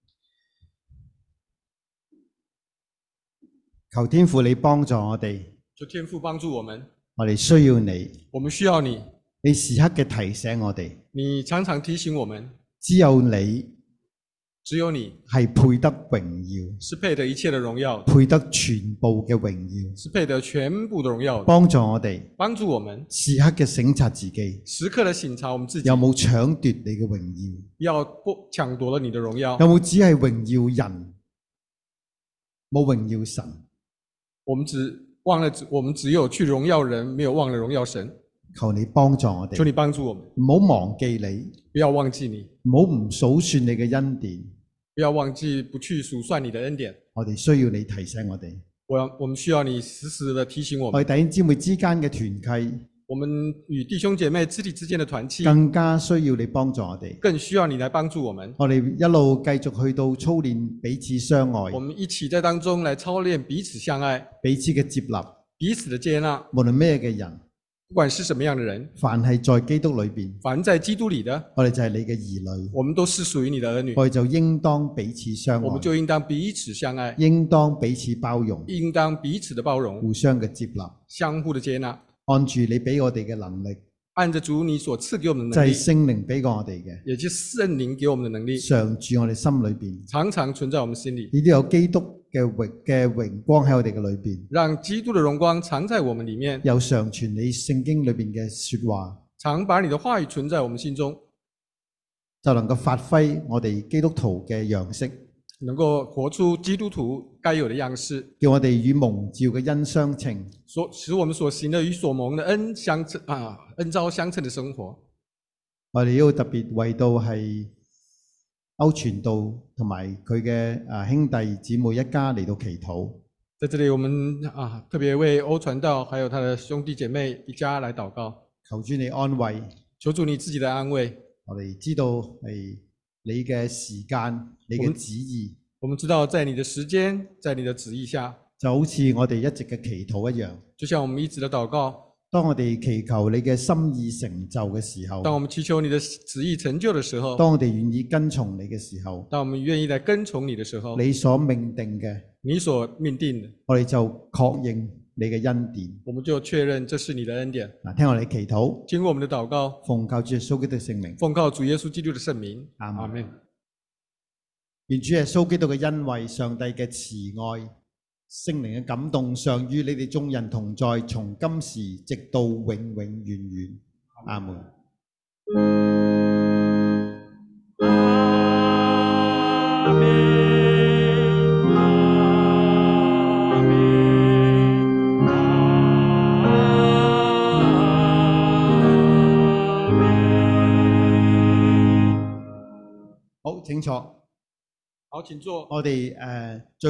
求天父你幫助我哋。 求天父幫助我們。 我哋需要你。 我們需要你。 你時刻嘅提醒我哋。 你常常提醒我們。 只有你係配得榮耀， 是配得一切的榮耀， 配得全部嘅榮耀， 是配得全部的榮耀。 幫助我哋， 幫助我們， 時刻嘅省察自己， 時刻的省察我們自己， 有冇搶奪你嘅榮耀？ 要不搶奪了你的榮耀？ 有冇只係榮耀人，冇榮耀神？ 我們只有去榮耀人，沒有忘了榮耀神。 求你幫助我哋， 求你幫助我們， 唔好忘記你， 不要忘記你， 唔好唔數算你嘅恩典， 不要忘記不去數算你的恩典。 我哋需要你提醒我哋， 我們需要你時時的提醒我們。 我哋弟兄姊妹之間嘅團契， 我們與弟兄姐妹肢體之間的團契， 更加需要你幫助我哋， 更需要你來幫助我們。 我哋一路繼續去到操練彼此相愛， 我們一起在當中來操練彼此相愛， 彼此嘅接納， 彼此的接納， 無論咩嘅人。 不管是什麼樣的人， 凡係在基督裏邊， 凡在基督裏的， 我哋就係你嘅兒女， 我們都是屬於你的兒女， 我哋就應當彼此相愛， 我們就應當彼此相愛， 應當彼此包容， 應當彼此的包容， 互相嘅接納， 相互的接納， 按住你俾我哋嘅能力， 按着主你所賜給我們的就能力， 係聖靈俾過我哋嘅， 也就是聖靈給我們的能力， 常住我哋心裏邊， 常常存在我們心裏， 呢啲有基督嘅榮光喺我哋嘅裏邊， 讓基督的榮光藏在我們裏面， 又常傳你聖經裏邊嘅說話， 常把你的話語存在我們心中， 就能夠發揮我哋基督徒嘅樣式， 能夠活出基督徒該有的樣式， 叫我哋與蒙召嘅恩相稱， 使我們所行的與所蒙的恩相稱恩召相稱的生活。 我哋要特別為到係歐傳道同埋佢嘅兄弟姊妹一家嚟到祈禱。 在這裡，我們特別為歐傳道還有他的兄弟姐妹一家來禱告， 求主你安慰， 求主你自己的安慰。 我哋知道係你嘅時間，你嘅旨意。 我們知道在你的時間，在你的旨意下， 就好似我哋一直嘅祈禱一樣。 就像我們一直的禱告。 當我哋祈求你嘅心意成就嘅時候， 當我們祈求你的旨意成就的時候， 當我哋願意跟從你嘅時候， 當我們願意來跟從你的時候， 你所命定嘅， 你所命定的， 我哋就確認你嘅恩典， 我們就確認這是你的恩典。 聽我哋祈禱， 經過我們的禱告， 奉靠主耶穌基督嘅聖名， 奉靠主耶穌基督的聖名， 阿們。 阿們。 願主耶穌基督嘅恩惠、上帝嘅慈愛、聖靈嘅感動，常與你哋眾人同在，從今時直到永永遠遠。阿門。 阿們。 好，請坐。 好，請坐。 我哋